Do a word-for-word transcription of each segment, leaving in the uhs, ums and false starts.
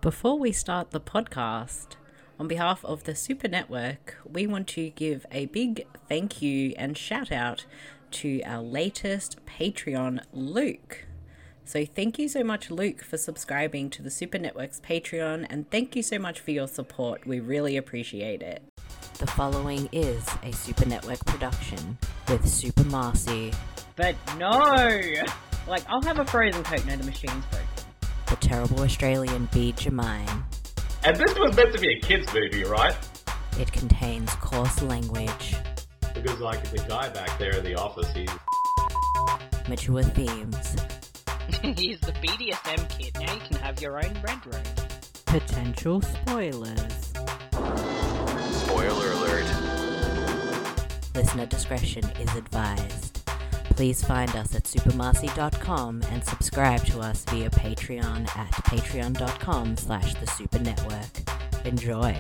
Before we start the podcast, on behalf of the Super Network, we want to give a big thank you and shout out to our latest Patreon, Luke. So thank you so much, Luke, for subscribing to the Super Network's Patreon, and thank you so much for your support. We really appreciate it. The following is a Super Network production with Super Marcy. But no! Like, I'll have a frozen Coke, no, the machine's broken. The terrible Australian Bede Jermaine. And this was meant to be a kid's movie, right? It contains coarse language. Because, like, the guy back there in the office, he's... Mature themes. He's the B D S M kid, now you can have your own red room. Potential spoilers. Spoiler alert. Listener discretion is advised. Please find us at supermarcy dot com and subscribe to us via Patreon at patreon.com slash the Super Network. Enjoy.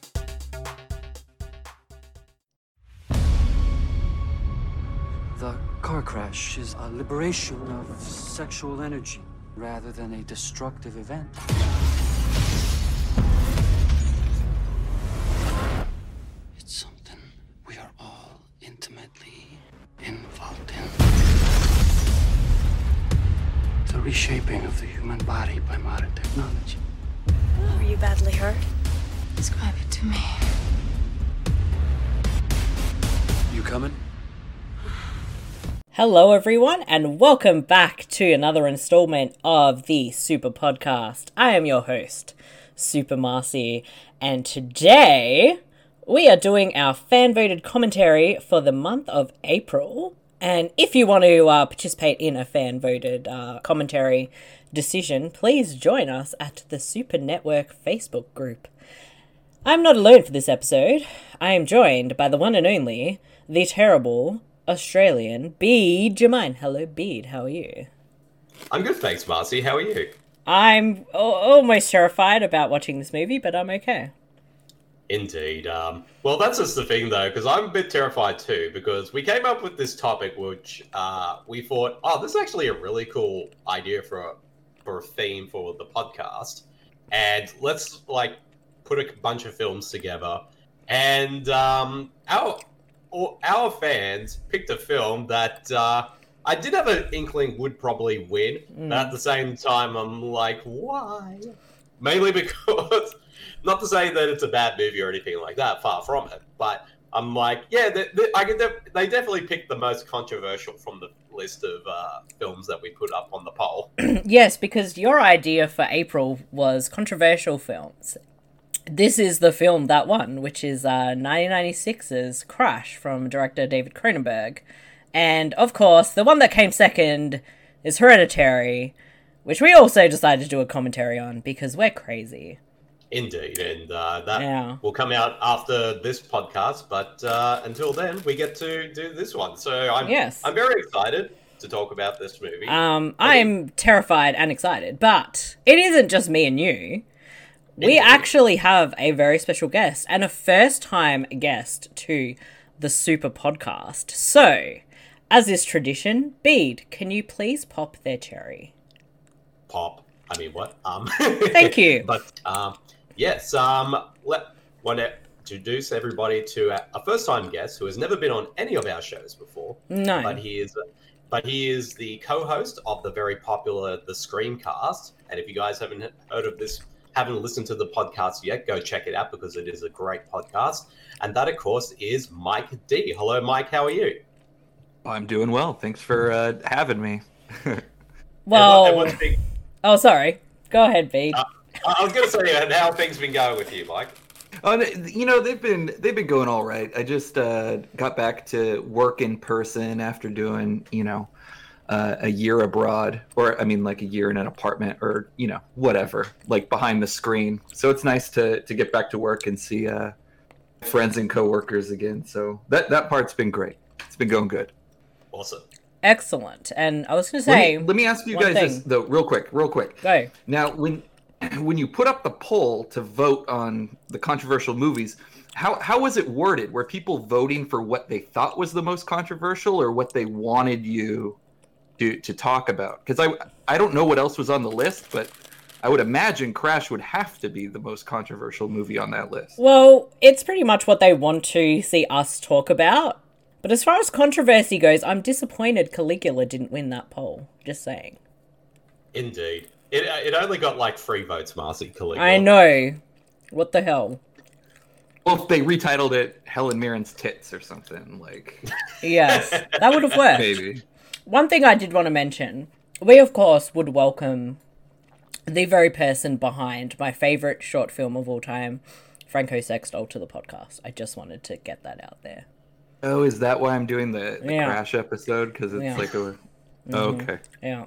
The car crash is a liberation of sexual energy rather than a destructive event. It's something we are all intimately involved in. The reshaping of the human body by modern technology. Were you badly hurt? Describe it to me. You coming? Hello everyone, and welcome back to another installment of the Super Podcast. I am your host, Super Marcy, and today we are doing our fan-voted commentary for the month of April. And if you want to uh, participate in a fan-voted uh, commentary decision, please join us at the Super Network Facebook group. I'm not alone for this episode. I am joined by the one and only, the terrible Australian Bede Jermaine. Hello, Bede. How are you? I'm good, thanks, Marcy. How are you? I'm o- almost terrified about watching this movie, but I'm okay. Indeed. Um, well, that's just the thing, though, because I'm a bit terrified, too, because we came up with this topic, which uh, we thought, oh, this is actually a really cool idea for a, for a theme for the podcast, and let's, like, put a bunch of films together, and um, our... our fans picked a film that uh, I did have an inkling would probably win, mm. but at the same time, I'm like, why? Mainly because, not to say that it's a bad movie or anything like that, far from it, but I'm like, yeah, they, they, I can def- they definitely picked the most controversial from the list of uh, films that we put up on the poll. Yes, because your idea for April was controversial films. This is the film that won, which is uh, nineteen ninety-six's Crash from director David Cronenberg. And, of course, the one that came second is Hereditary, which we also decided to do a commentary on because we're crazy. Indeed, and uh, that yeah. will come out after this podcast, but uh, until then, we get to do this one. So I'm, yes. I'm very excited to talk about this movie. Um, I'm terrified and excited, but it isn't just me and you. We actually have a very special guest and a first-time guest to the Super Podcast. So, as is tradition, Bede, can you please pop their cherry? Pop. I mean, what? Um, Thank you. But, um, yes, um, let, want to introduce everybody to a, a first-time guest who has never been on any of our shows before. No. But he is... But he is the co-host of the very popular The Screamcast. And if you guys haven't heard of this... haven't listened to the podcast yet, go check it out because it is a great podcast. And that, of course, is Mike D. Hello, Mike. How are you? I'm doing well. Thanks for uh, having me. Well, and what, and big... oh, sorry. Go ahead, B. Uh, I was going to say, how have things been going with you, Mike? Oh, you know, they've been they've been going all right. I just uh, got back to work in person after doing, you know, Uh, a year abroad, or I mean, like a year in an apartment, or you know, whatever, like behind the screen. So it's nice to to get back to work and see uh, friends and coworkers again. So that that part's been great. It's been going good. Awesome. Excellent. And I was going to say, let me, let me ask you guys this though, real quick, real quick. Go. Now, when when you put up the poll to vote on the controversial movies, how how was it worded? Were people voting for what they thought was the most controversial, or what they wanted you to to talk about? Because I I don't know what else was on the list, but I would imagine Crash would have to be the most controversial movie on that list. Well, it's pretty much what they want to see us talk about. But as far as controversy goes, I'm disappointed Caligula didn't win that poll. Just saying. Indeed. It it only got like three votes, Marcy, Caligula. I know. What the hell? Well, if they retitled it Helen Mirren's Tits or something, like... Yes, that would have worked. Maybe. One thing I did want to mention, we of course would welcome the very person behind my favourite short film of all time, Franco Sextol, to the podcast. I just wanted to get that out there. Oh, is that why I'm doing the, the Yeah. Crash episode? Because it's Yeah. like a... Oh, okay. Yeah.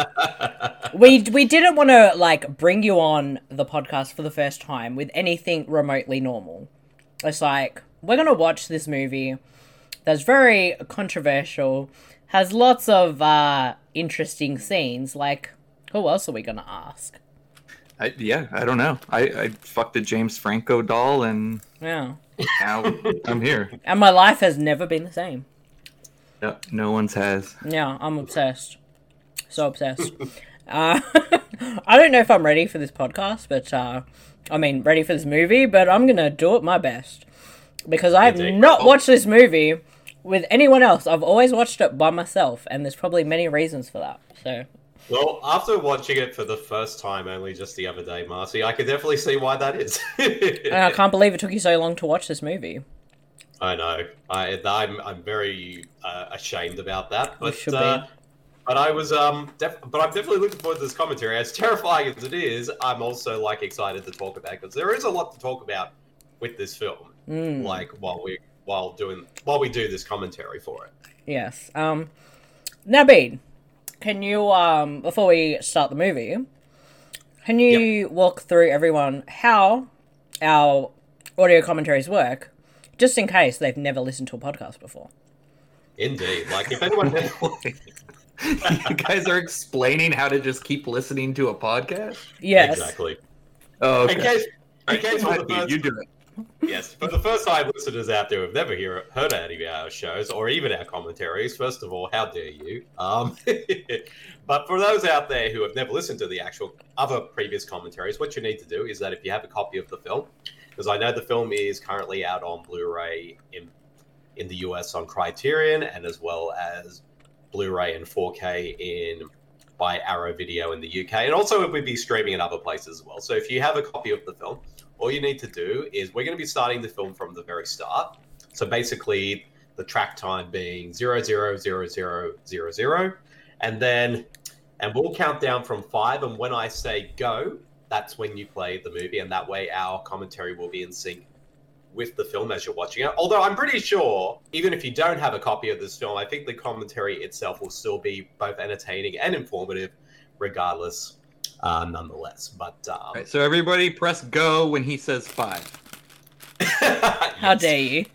we we didn't want to like bring you on the podcast for the first time with anything remotely normal. It's like, we're going to watch this movie that's very controversial, has lots of uh, interesting scenes. Like, who else are we going to ask? I, yeah, I don't know. I, I fucked a James Franco doll, and Yeah. now I'm here. And my life has never been the same. No, no one's has. Yeah, I'm obsessed. So obsessed. uh, I don't know if I'm ready for this podcast, but, uh, I mean, ready for this movie, but I'm going to do it my best. Because I have Indeed. not watched this movie with anyone else. I've always watched it by myself, and there's probably many reasons for that. So, Well, after watching it for the first time only just the other day, Marcy, I could definitely see why that is. and I can't believe it took you so long to watch this movie. I know. I, I'm I'm very uh, ashamed about that, but should uh, be. but I was um def- but I'm definitely looking forward to this commentary. As terrifying as it is, I'm also like excited to talk about because there is a lot to talk about with this film. Mm. Like while we while doing while we do this commentary for it. Yes. Um, Nabeen, can you, um, before we start the movie, can you Yep. walk through everyone how our audio commentaries work, just in case they've never listened to a podcast before? Indeed. Like if anyone You guys are explaining how to just keep listening to a podcast? Yes. Exactly. Oh, In case in case for the first you do it. Yes, for the first time listeners out there who've never hear, heard any of our shows or even our commentaries, first of all, how dare you? Um, but for those out there who have never listened to the actual other previous commentaries, what you need to do is that if you have a copy of the film, because I know the film is currently out on Blu-ray in in the U S on Criterion, and as well as Blu-ray and four K in by Arrow Video in the U K, and also it would be streaming in other places as well. So if you have a copy of the film, all you need to do is we're going to be starting the film from the very start. So basically, the track time being zero zero zero zero zero zero, and then and we'll count down from five. And when I say go, that's when you play the movie, and that way our commentary will be in sync with the film as you're watching it. Although I'm pretty sure, even if you don't have a copy of this film, I think the commentary itself will still be both entertaining and informative, regardless. Uh, nonetheless, but um, Right, so everybody press go when he says five. How dare you?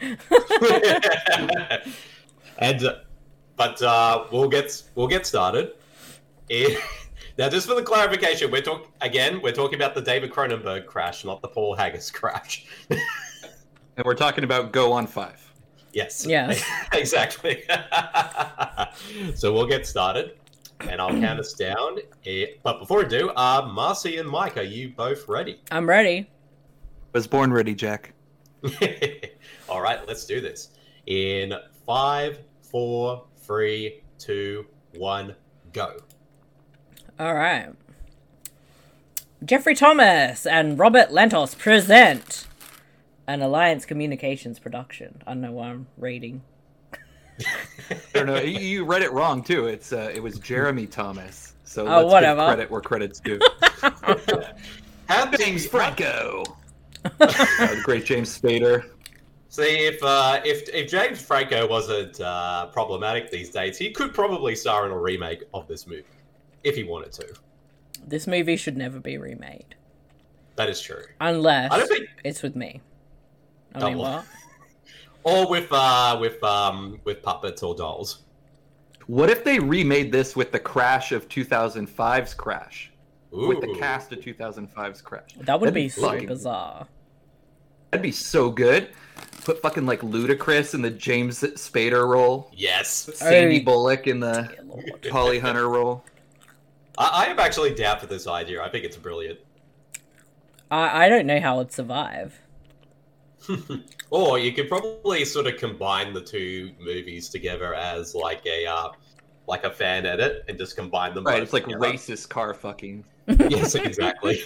and uh, but uh, we'll get we'll get started. Eh, now, just for the clarification, we're talking again. We're talking about the David Cronenberg crash, not the Paul Haggis crash. And we're talking about go on five. Yes. Yes. Exactly. So we'll get started. And I'll count us down. Eh, But before we do, uh, Marcy and Mike, are you both ready? I'm ready. Was born ready, Jack. All right, let's do this. In five, four, three, two, one, go. All right. Jeffrey Thomas and Robert Lantos present an Alliance Communications production. I don't know why I'm reading. I don't know. You, you read it wrong too. It's uh, it was Jeremy Thomas. So Oh, let's whatever. give credit where credit's due. How James Franco. uh, the great James Spader. See, if uh, if if James Franco wasn't uh, problematic these days, he could probably star in a remake of this movie if he wanted to. This movie should never be remade. That is true. Unless I don't think- it's with me. I Oh, mean, well. what? Or with uh, with um, with puppets or dolls. What if they remade this with the crash of two thousand five's Crash? With the Ooh. cast of two thousand five's Crash. That would That'd be so fucking- bizarre. That'd be so good. Put fucking like Ludacris in the James Spader role. Yes. Sandy Oh. Bullock in the Dear Lord. Holly Hunter role. I, I am actually down for this idea. I think it's brilliant. I, I don't know how it'd survive. Or you could probably sort of combine the two movies together as like a uh, like a fan edit and just combine them. Right, both it's like together. racist car fucking. Yes, exactly.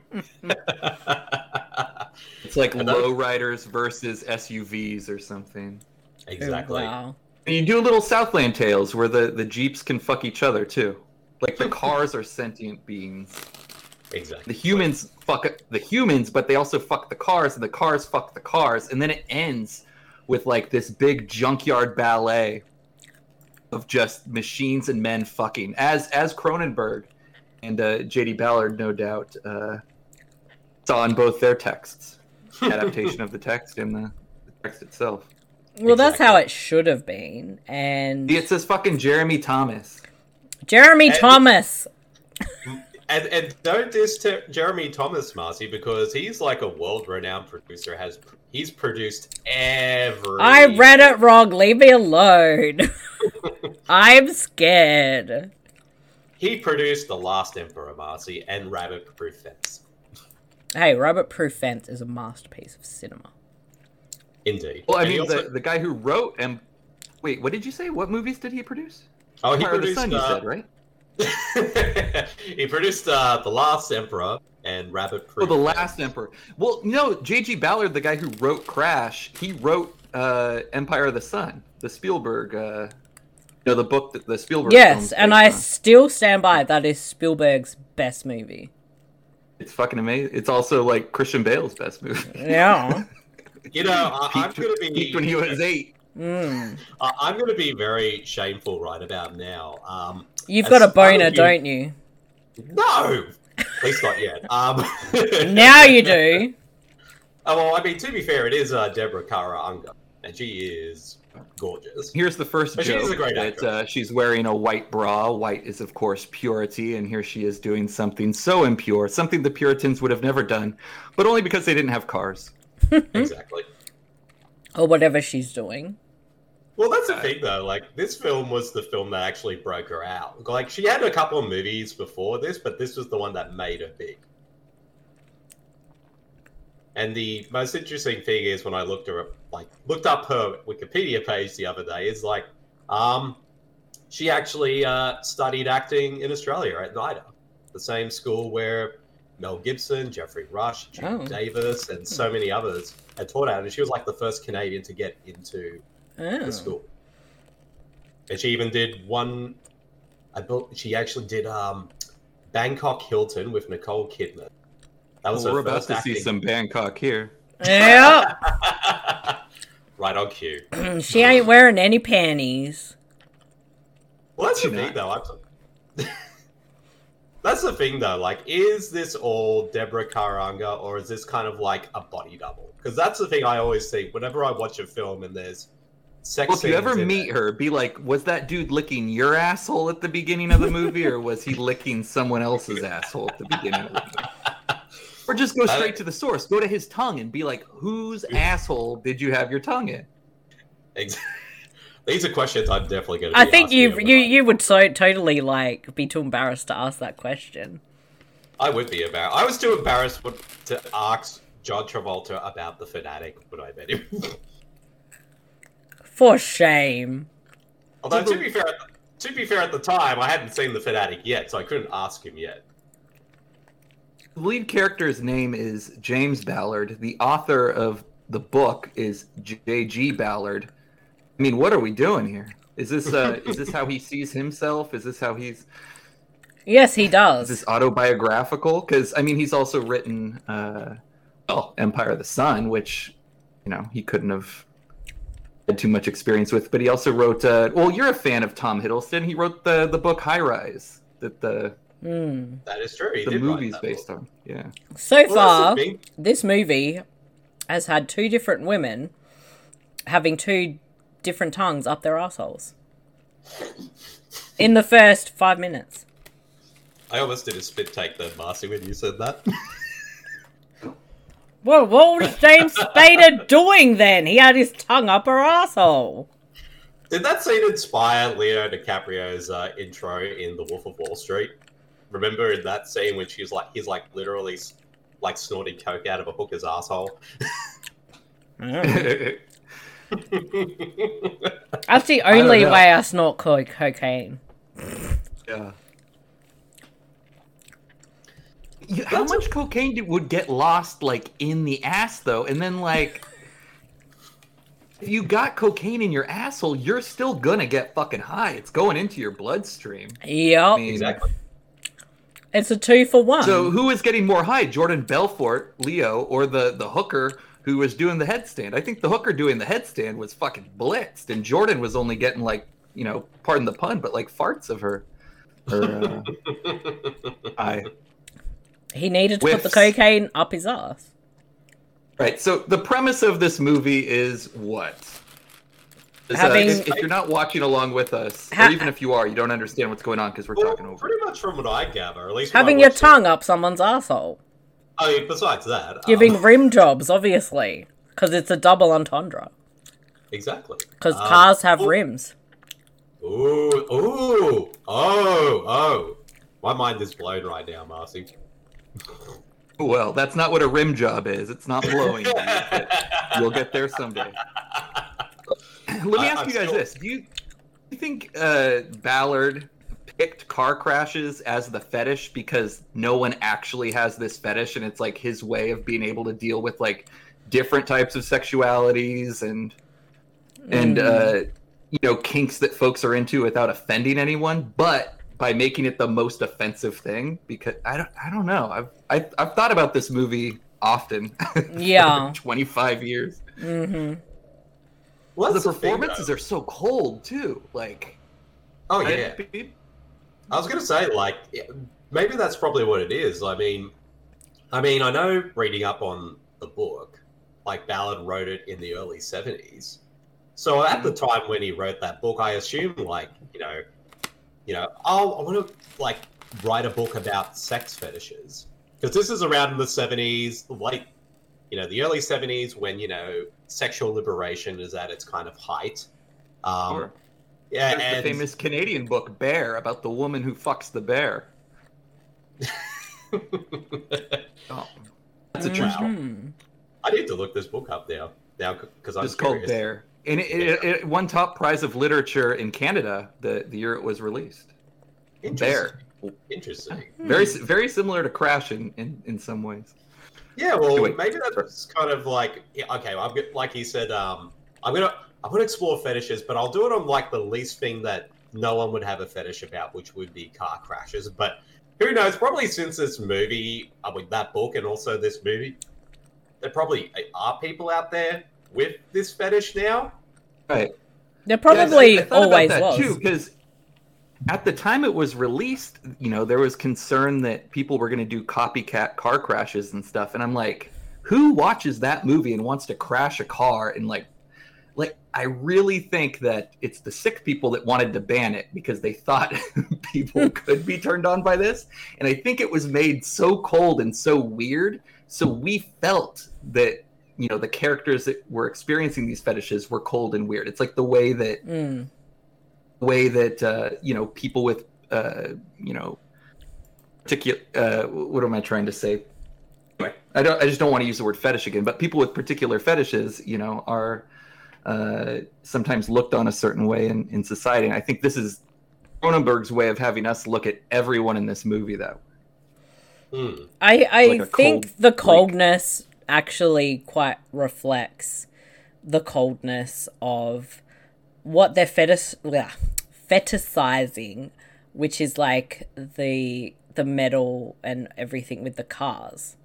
It's like And that- lowriders versus S U Vs or something. Exactly. Oh, wow. And you do a little Southland Tales where the, the Jeeps can fuck each other too. Like the cars are sentient beings. Exactly. The humans fuck the humans, but they also fuck the cars, and the cars fuck the cars, and then it ends with like this big junkyard ballet of just machines and men fucking. As as Cronenberg and uh, J D Ballard, no doubt, uh, saw in both their texts, adaptation of the text and the, the text itself. Well, that's how Exactly. it should have been. And See, it says fucking Jeremy Thomas. Jeremy And- Thomas. And and don't diss Ter- Jeremy Thomas, Marcy, because he's like a world-renowned producer. Has he's produced every. I read it wrong. Leave me alone. I'm scared. He produced The Last Emperor, Marcy, and Rabbit Proof Fence. Hey, Rabbit Proof Fence is a masterpiece of cinema. Indeed. Well, I And he mean, also- the, the guy who wrote and wait, what did you say? What movies did he produce? oh, he Empire of the produced. Sun, you uh, said, right? he produced uh, The Last Emperor and Rabbit Oh, Proof. The Fence. Last Emperor. Well, no, J G Ballard, the guy who wrote Crash, he wrote uh, Empire of the Sun, the Spielberg, uh, you know, the book that the Spielberg. Yes, film's and based I on. still stand by that is Spielberg's best movie. It's fucking amazing. It's also like Christian Bale's best movie. Yeah. You know, I, I'm Peaked- going to be. peaked when he was eight. Mm. I- I'm going to be very shameful right about now. Um, You've As got a part of boner, you- don't you? no, at least not yet. Um, Now you do. Oh, well, I mean, to be fair, it is uh, Deborah Kara Unger, and she is gorgeous. Here's the first But she is joke a great that actress. uh, she's wearing a white bra. White is, of course, purity, and here she is doing something so impure, something the Puritans would have never done, but only because they didn't have cars. Exactly. Or whatever she's doing. Well, that's the thing, though. Like, this film was the film that actually broke her out. Like, she had a couple of movies before this, but this was the one that made her big. And the most interesting thing is when I looked her up, like looked up her Wikipedia page the other day, is like, um, she actually uh, studied acting in Australia at NIDA, the same school where Mel Gibson, Jeffrey Rush, Judy Oh. Davis, and so many others had taught at. And she was like the first Canadian to get into Oh. the school. And she even did one. I bel she actually did um, Bangkok Hilton with Nicole Kidman. That was Well, her we're about first to see acting. some Bangkok here. Yeah. Right on cue. She ain't wearing any panties. Well, that's the She thing, not. though. I'm... that's the thing, though. Like, is this all Deborah Karanga, or is this kind of like a body double? Because that's the thing I always think whenever I watch a film and there's sex. Well, if you scenes ever in meet it- her, be like, was that dude licking your asshole at the beginning of the movie, or was he licking someone else's asshole at the beginning of the movie? Or just go straight to the source. Go to his tongue and be like, whose asshole did you have your tongue in? Ex- These are questions I'm definitely going to. I think you you you would so totally like be too embarrassed to ask that question. I would be embarrassed. I was too embarrassed with- to ask John Travolta about the Fanatic when I met him. For shame. Although So to the- be fair, to be fair, at the time I hadn't seen the Fanatic yet, so I couldn't ask him yet. The lead character's name is James Ballard. The author of the book is J G Ballard. I mean, what are we doing here? Is this uh, is this how he sees himself? Is this how he's Yes, he is does. this autobiographical? Because I mean, he's also written uh, well, Empire of the Sun, which you know he couldn't have had too much experience with. But he also wrote. Uh, well, you're a fan of Tom Hiddleston. He wrote the the book High Rise that the Hmm. That is true. He the did write movie's that based book. on. Yeah. So Well, that's far, the thing. this movie has had two different women having two different tongues up their assholes in the first five minutes. I almost did a spit take there, Marcy, when you said that. Well, what was James Spader doing then? He had his tongue up her asshole. Did that scene inspire Leo DiCaprio's uh, intro in The Wolf of Wall Street? remember in that scene when she's like, he's like literally like snorting coke out of a hooker's asshole. That's the only I way I snort co- cocaine. Yeah. How That's much a... cocaine did, would get lost, like, in the ass, though? And then, like, if you got cocaine in your asshole, you're still gonna get fucking high. It's going into your bloodstream. Yep. I mean, exactly. It's a two for one. So who is getting more high, Jordan Belfort, Leo, or the, the hooker who was doing the headstand? I think the hooker doing the headstand was fucking blitzed, and Jordan was only getting, like, you know, pardon the pun, but, like, farts of her. her uh, eye. He needed to Whiffs. put the cocaine up his ass. Right, so the premise of this movie is what? Is, Having, uh, if, if you're not watching along with us, ha- or even if you are, you don't understand what's going on because we're well, talking over. Pretty much from what I gather, at least having your tongue it. up someone's asshole. I mean, besides that, giving um, rim jobs, obviously, because it's a double entendre. Exactly. Because um, cars have ooh. rims. Ooh, ooh, oh, oh! My mind is blown right now, Marcy. Well, that's not what a rim job is. It's not blowing. You, but you'll get there someday. Let me ask I, you guys still... this: Do you, do you think uh, Ballard picked car crashes as the fetish because no one actually has this fetish, and it's like his way of being able to deal with like different types of sexualities and and mm. uh, you know kinks that folks are into without offending anyone, but by making it the most offensive thing? Because I don't, I don't know. I've, I've, I've thought about this movie often. Yeah, twenty-five years. Mm-hmm. Well, the performances thing, are so cold too. Like, oh yeah. I, I was gonna say, like, maybe that's probably what it is. I mean, I mean, I know reading up on the book, like Ballard wrote it in the early seventies. So at the time when he wrote that book, I assume, like, you know. You know, oh, I want to, like, write a book about sex fetishes. Because this is around in the seventies, late, you know, the early seventies when, you know, sexual liberation is at its kind of height. Um, sure. Yeah, There's and... the famous Canadian book, Bear, about the woman who fucks the bear. Oh, that's a trap. Mm-hmm. I need to look this book up now, now because I'm It's called Bear. And it, it, it won top prize of literature in Canada the, the year it was released. Bear. Interesting. Very very similar to Crash in, in, in some ways. Yeah, well, Wait. maybe that's kind of like, yeah, okay, I'm like he said, um, I'm gonna I'm gonna explore fetishes, but I'll do it on like the least thing that no one would have a fetish about, which would be car crashes. But who knows? Probably since this movie, I mean, that book, and also this movie, there probably are people out there with this fetish now. Right. There probably yes, I, I always about that was. Too, because at the time it was released, you know, there was concern that people were going to do copycat car crashes and stuff. And I'm like, who watches that movie and wants to crash a car? And like, like I really think that it's the sick people that wanted to ban it because they thought people could be turned on by this. And I think it was made so cold and so weird. So we felt that, you know, the characters that were experiencing these fetishes were cold and weird. It's like the way that, mm. way that uh, you know, people with, uh, you know, particular. Uh, what am I trying to say? Anyway, I don't. I just don't want to use the word fetish again. But people with particular fetishes, you know, are uh, sometimes looked on a certain way in, in society. And I think this is Cronenberg's way of having us look at everyone in this movie that way. Mm. I I like think cold the coldness freak. actually quite reflects the coldness of what they're fetish ugh, fetishizing, which is like the the metal and everything with the cars.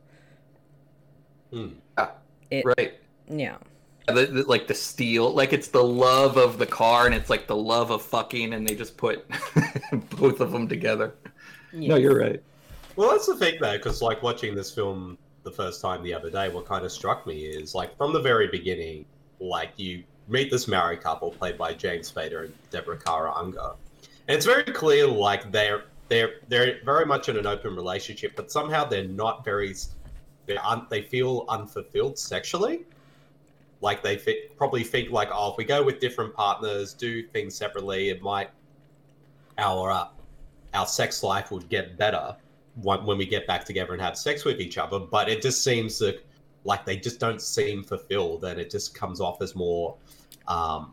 Mm. Ah, it, right. Yeah. The, the, like the steel, like it's the love of the car, and it's like the love of fucking, and they just put both of them together. Yes. No, you're right. Well, that's the thing, though, because like watching this film the first time the other day, what kind of struck me is like from the very beginning, like you meet this married couple played by James Spader and Deborah Kara Unger, and it's very clear like they're they're they're very much in an open relationship, but somehow they're not very they un, they feel unfulfilled sexually. Like they fit, probably think like, oh, if we go with different partners, do things separately, it might our uh, our sex life would get better. when when we get back together and have sex with each other, but it just seems that, like, they just don't seem fulfilled, and it just comes off as more um,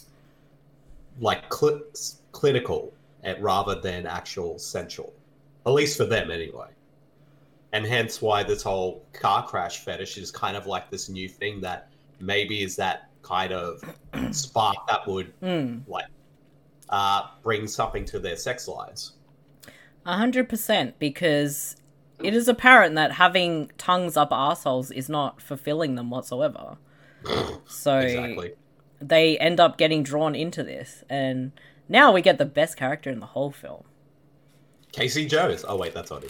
like cl- clinical and, rather than actual sensual, at least for them anyway. And hence why this whole car crash fetish is kind of like this new thing that maybe is that kind of spark that would Mm. like uh, bring something to their sex lives. A hundred percent, because it is apparent that having tongues up arseholes is not fulfilling them whatsoever. So Exactly. they end up getting drawn into this, and now we get the best character in the whole film. Casey Jones. Oh wait, that's not him.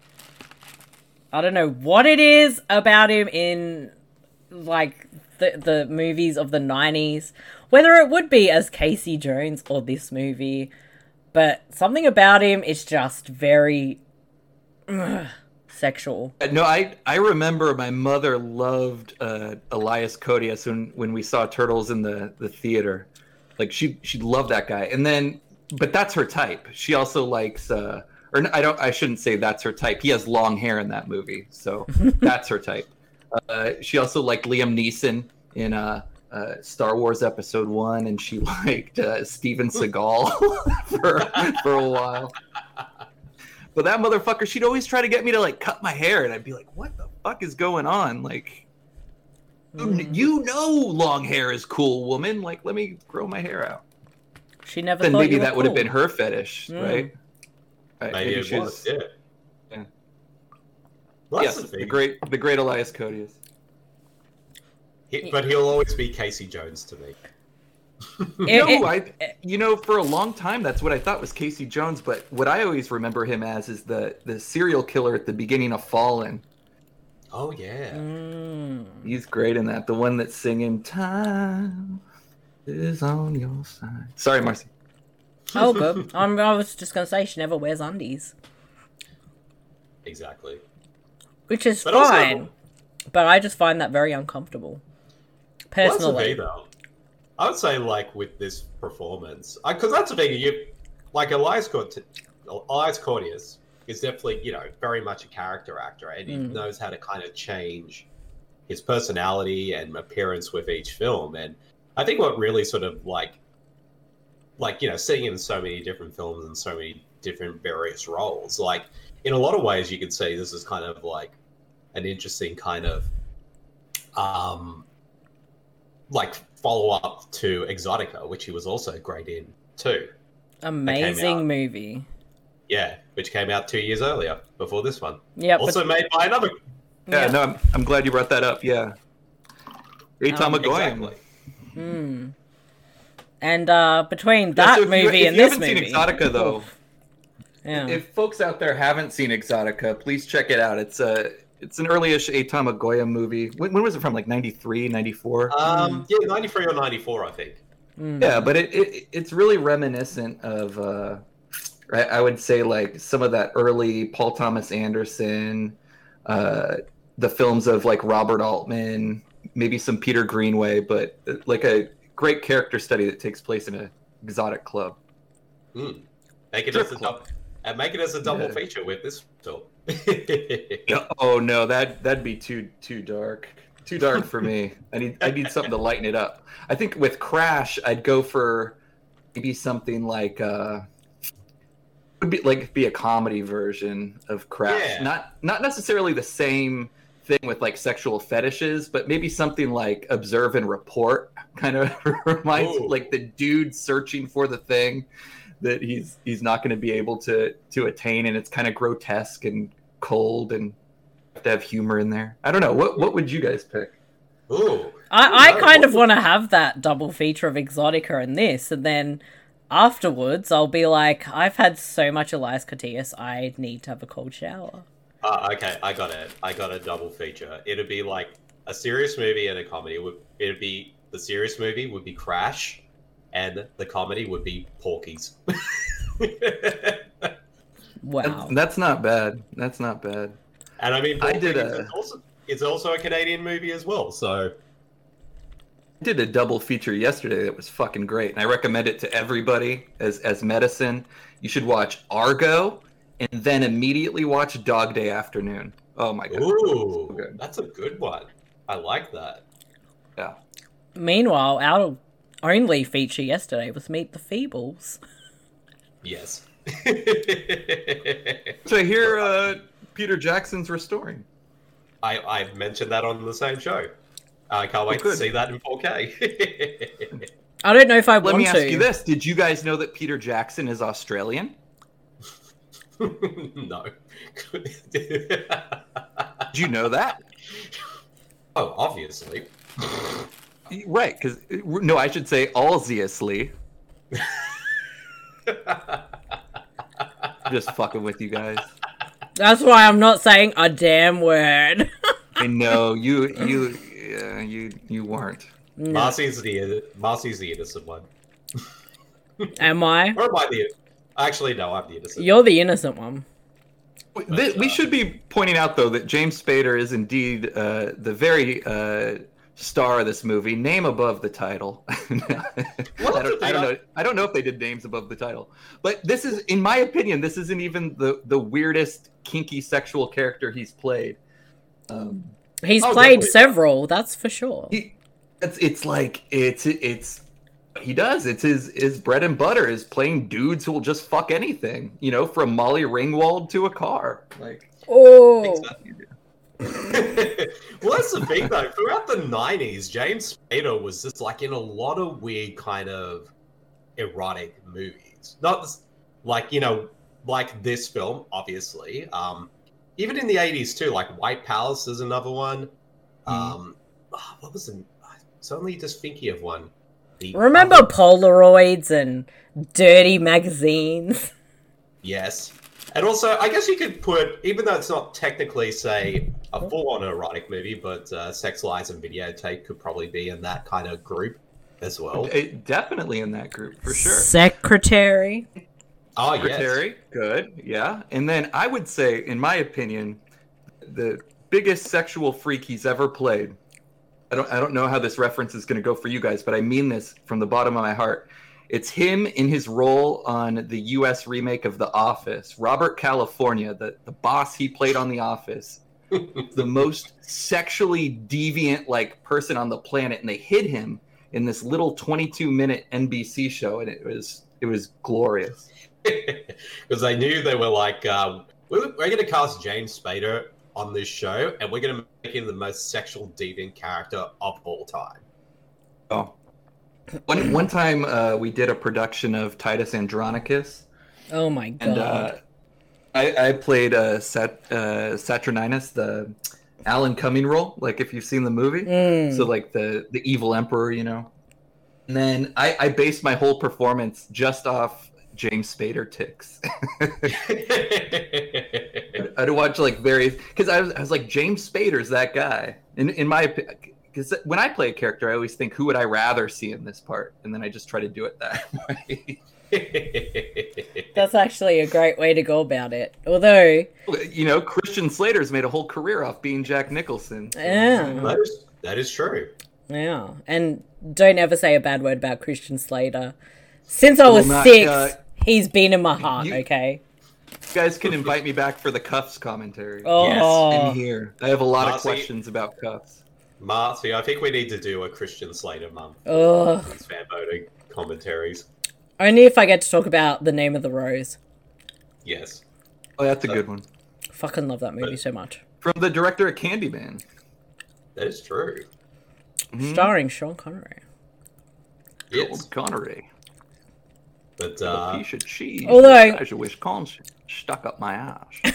I don't know what it is about him in, like, the the movies of the nineties, whether it would be as Casey Jones or this movie, but something about him is just very ugh, sexual. No, I I remember my mother loved uh, Elias Koteas when, when we saw Turtles in the, the theater. Like, she she loved that guy. And then, but that's her type. She also likes, uh, or I don't, I shouldn't say that's her type. He has long hair in that movie, so that's her type. Uh, she also liked Liam Neeson in uh, uh, Star Wars Episode One, and she liked uh, Steven Seagal for for a while. But that motherfucker, she'd always try to get me to, like, cut my hair, and I'd be like, "What the fuck is going on?" Like, Mm. you know, long hair is cool, woman. Like, let me grow my hair out. She never Then thought maybe you were that would have cool. been her fetish, Mm. right? Right, Maybe it she's- was. Yeah. Yeah. Well, Yes, that's the the thing. great, the great Elias Koteas. He, but he'll always be Casey Jones to me. It- no, it- I, you know, for a long time, that's what I thought was Casey Jones. But what I always remember him as is the the serial killer at the beginning of Fallen. Oh yeah. Mm. He's great in that. The one that's singing "Time is on your side." Sorry, Marcy. Oh, good. I'm, I was just gonna say she never wears undies, Exactly. which is But also- fine. But I just find that very uncomfortable, Well, that's the personally. thing, though. I would say, like, with this performance, because that's the thing. You like Elias Cort- Elias Koteas is definitely, you know, very much a character actor, and he Mm. knows how to kind of change his personality and appearance with each film. And I think what really sort of like, like you know, seeing him in so many different films and so many different various roles, like in a lot of ways, you could say this is kind of like an interesting kind of, um, like follow up to Exotica, which he was also great in too. Amazing out. movie. Yeah, which came out two years earlier before this one. Yeah, but Also made by another. Yeah, Yeah. no, I'm, I'm glad you brought that up. Yeah, Eitan Um, Magoyan. Exactly. Hmm. And uh, between Yeah, that so if you- movie if and you this haven't movie, seen Exotica, though, yeah. if folks out there haven't seen Exotica, please check it out. It's a it's an early-ish Eitan Magoyan movie. When, when was it from? Like ninety-three, ninety-four? Um, yeah, ninety-three or ninety-four, I think. Mm. Yeah, but it, it it's really reminiscent of uh, I, I would say like some of that early Paul Thomas Anderson, uh, the films of like Robert Altman, maybe some Peter Greenway, but uh, like a great character study that takes place in a exotic club. Hmm. Make it Strip as a club. double, and make it as a double Yeah. feature with this film. Oh no, that that'd be too too dark. Too dark for me. I need I need something to lighten it up. I think with Crash, I'd go for maybe something like uh would be like be a comedy version of Crash. Yeah. Not not necessarily the same thing with like sexual fetishes, but maybe something like Observe and Report kind of reminds Ooh. like the dude searching for the thing that he's he's not going to be able to to attain, and it's kind of grotesque and cold and have to have humor in there. I don't know. What what would you guys pick? Ooh. I, I No, kind what of would- want to have that double feature of Exotica and this, and then afterwards I'll be like, I've had so much Elias Koteas, I need to have a cold shower. Uh, okay, I got it. I got a double feature. It'd be like a serious movie and a comedy. It would it'd be the serious movie would be Crash, and the comedy would be Porky's. Wow. That's, that's not bad. That's not bad. And I mean, I Porky's did a- is also it's also a Canadian movie as well. So I did a double feature yesterday that was fucking great, and I recommend it to everybody as as medicine. You should watch Argo and then immediately watch Dog Day Afternoon. Oh my god. Ooh, So good. that's a good one. I like that. Yeah. Meanwhile, our only feature yesterday was Meet the Feebles. Yes. So I hear uh, Peter Jackson's restoring. I, I mentioned that on the same show. I can't wait Oh, good. to see that in four K. I don't know if I Let want me to. ask you this. Did you guys know that Peter Jackson is Australian? No. Did you know that? Oh, obviously. Right, because, no, I should say obviously. Just fucking with you guys. That's why I'm not saying a damn word. I know, you, you, uh, you, you weren't. Marcy's the Marcy's the innocent one. Am I? Or am I the... Actually, no, I'm the innocent You're the innocent one. Th- we should be pointing out, though, that James Spader is indeed uh, the very uh, star of this movie. Name above the title. I, don't, I don't know. I don't know if they did names above the title, but this is, in my opinion, this isn't even the the weirdest kinky sexual character he's played. Um, He's Oh, played definitely. several, that's for sure. he, it's it's like it's it's. He does. It's his his bread and butter is playing dudes who will just fuck anything. You know, from Molly Ringwald to a car. Like, Oh, exactly. Well, that's the thing, though. Throughout the nineties, James Spader was just like in a lot of weird kind of erotic movies. Not this- like, you know, like this film, obviously. Um, even in the eighties, too. Like White Palace is another one. Um, oh, what was the... I was only just thinking of one. The remember other- Polaroids and dirty magazines? Yes. And also, I guess you could put, even though it's not technically, say, a full-on erotic movie, but uh, Sex, Lies, and Videotape could probably be in that kind of group as well. It- definitely in that group for sure. Secretary. Oh, yes. Secretary, good, yeah. And then I would say, in my opinion, the biggest sexual freak he's ever played. I don't, I don't know how this reference is going to go for you guys, but I mean this from the bottom of my heart. It's him in his role on the U S remake of The Office. Robert California, the, the boss he played on The Office, the most sexually deviant like person on the planet, and they hid him in this little twenty-two minute N B C show, and it was it was glorious. Because they knew they were like, uh, we're, we're going to cast James Spader on this show, and we're going to make him the most sexual deviant character of all time. Oh. One one time uh, we did a production of Titus Andronicus, Oh my god. and uh, I, I played uh, Sat, uh, Saturninus, the Alan Cumming role, like if you've seen the movie. Mm. So like the, the evil emperor, you know. And then I, I based my whole performance just off James Spader ticks. I'd watch like various, because I was, I was like, James Spader's that guy. In in my opinion, because when I play a character, I always think, who would I rather see in this part? And then I just try to do it that way. That's actually a great way to go about it. Although, You know, Christian Slater's made a whole career off being Jack Nicholson. So, yeah, that, is, that is true. yeah. And don't ever say a bad word about Christian Slater. Since I Well, was not, six, uh, he's been in my heart, you- okay? You guys can invite me back for the Cuffs commentary. Oh, I'm here. I have a lot of Marcy. questions about Cuffs. Marcy, I think we need to do a Christian Slater month. oh. These fan voting commentaries. Only if I get to talk about The Name of the Rose. Yes. Oh, that's a good one. Fucking love that movie so much. From the director of Candyman. That is true. Mhm. Starring Sean Connery. Yes. Old Connery. But, a uh, piece of cheese. Although- I should wish corn stuck up my ass.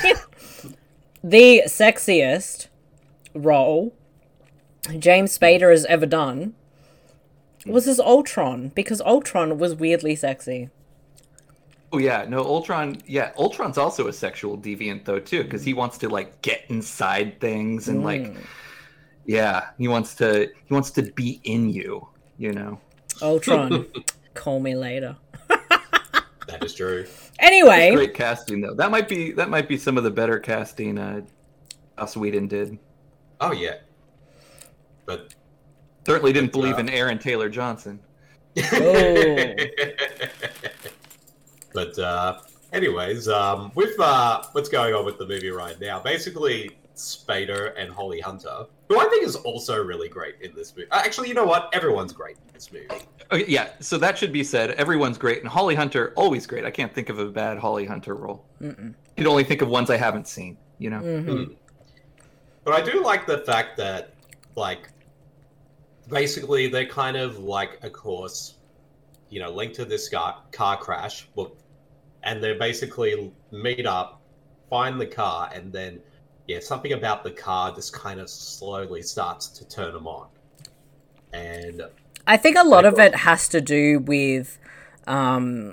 The sexiest role James Spader has ever done was as Ultron, because Ultron was weirdly sexy. Oh yeah, no, Ultron. Yeah, Ultron's also a sexual deviant though too, because he wants to like get inside things and like, yeah, he wants to he wants to be in you. You know. Ultron, call me later. that is true. Anyway, Great casting though. That might be that might be some of the better casting uh, Joss Whedon did. Oh, yeah. But... Certainly didn't But, believe uh, in Aaron Taylor Johnson. Oh. But uh, Anyways, um, with uh, what's going on with the movie right now, basically Spader and Holly Hunter, who I think is also really great in this movie. Actually, you know what? Everyone's great in this movie. Okay, yeah, so that should be said. Everyone's great, and Holly Hunter always great. I can't think of a bad Holly Hunter role. Mm-mm. I can only think of ones I haven't seen. You know. Mm-hmm. Mm. But I do like the fact that, like, basically they're kind of like, of course, you know, linked to this car, car crash. Well, and they basically meet up, find the car, and then, yeah, something about the car just kind of slowly starts to turn them on. And I think a lot of it has to do with, um,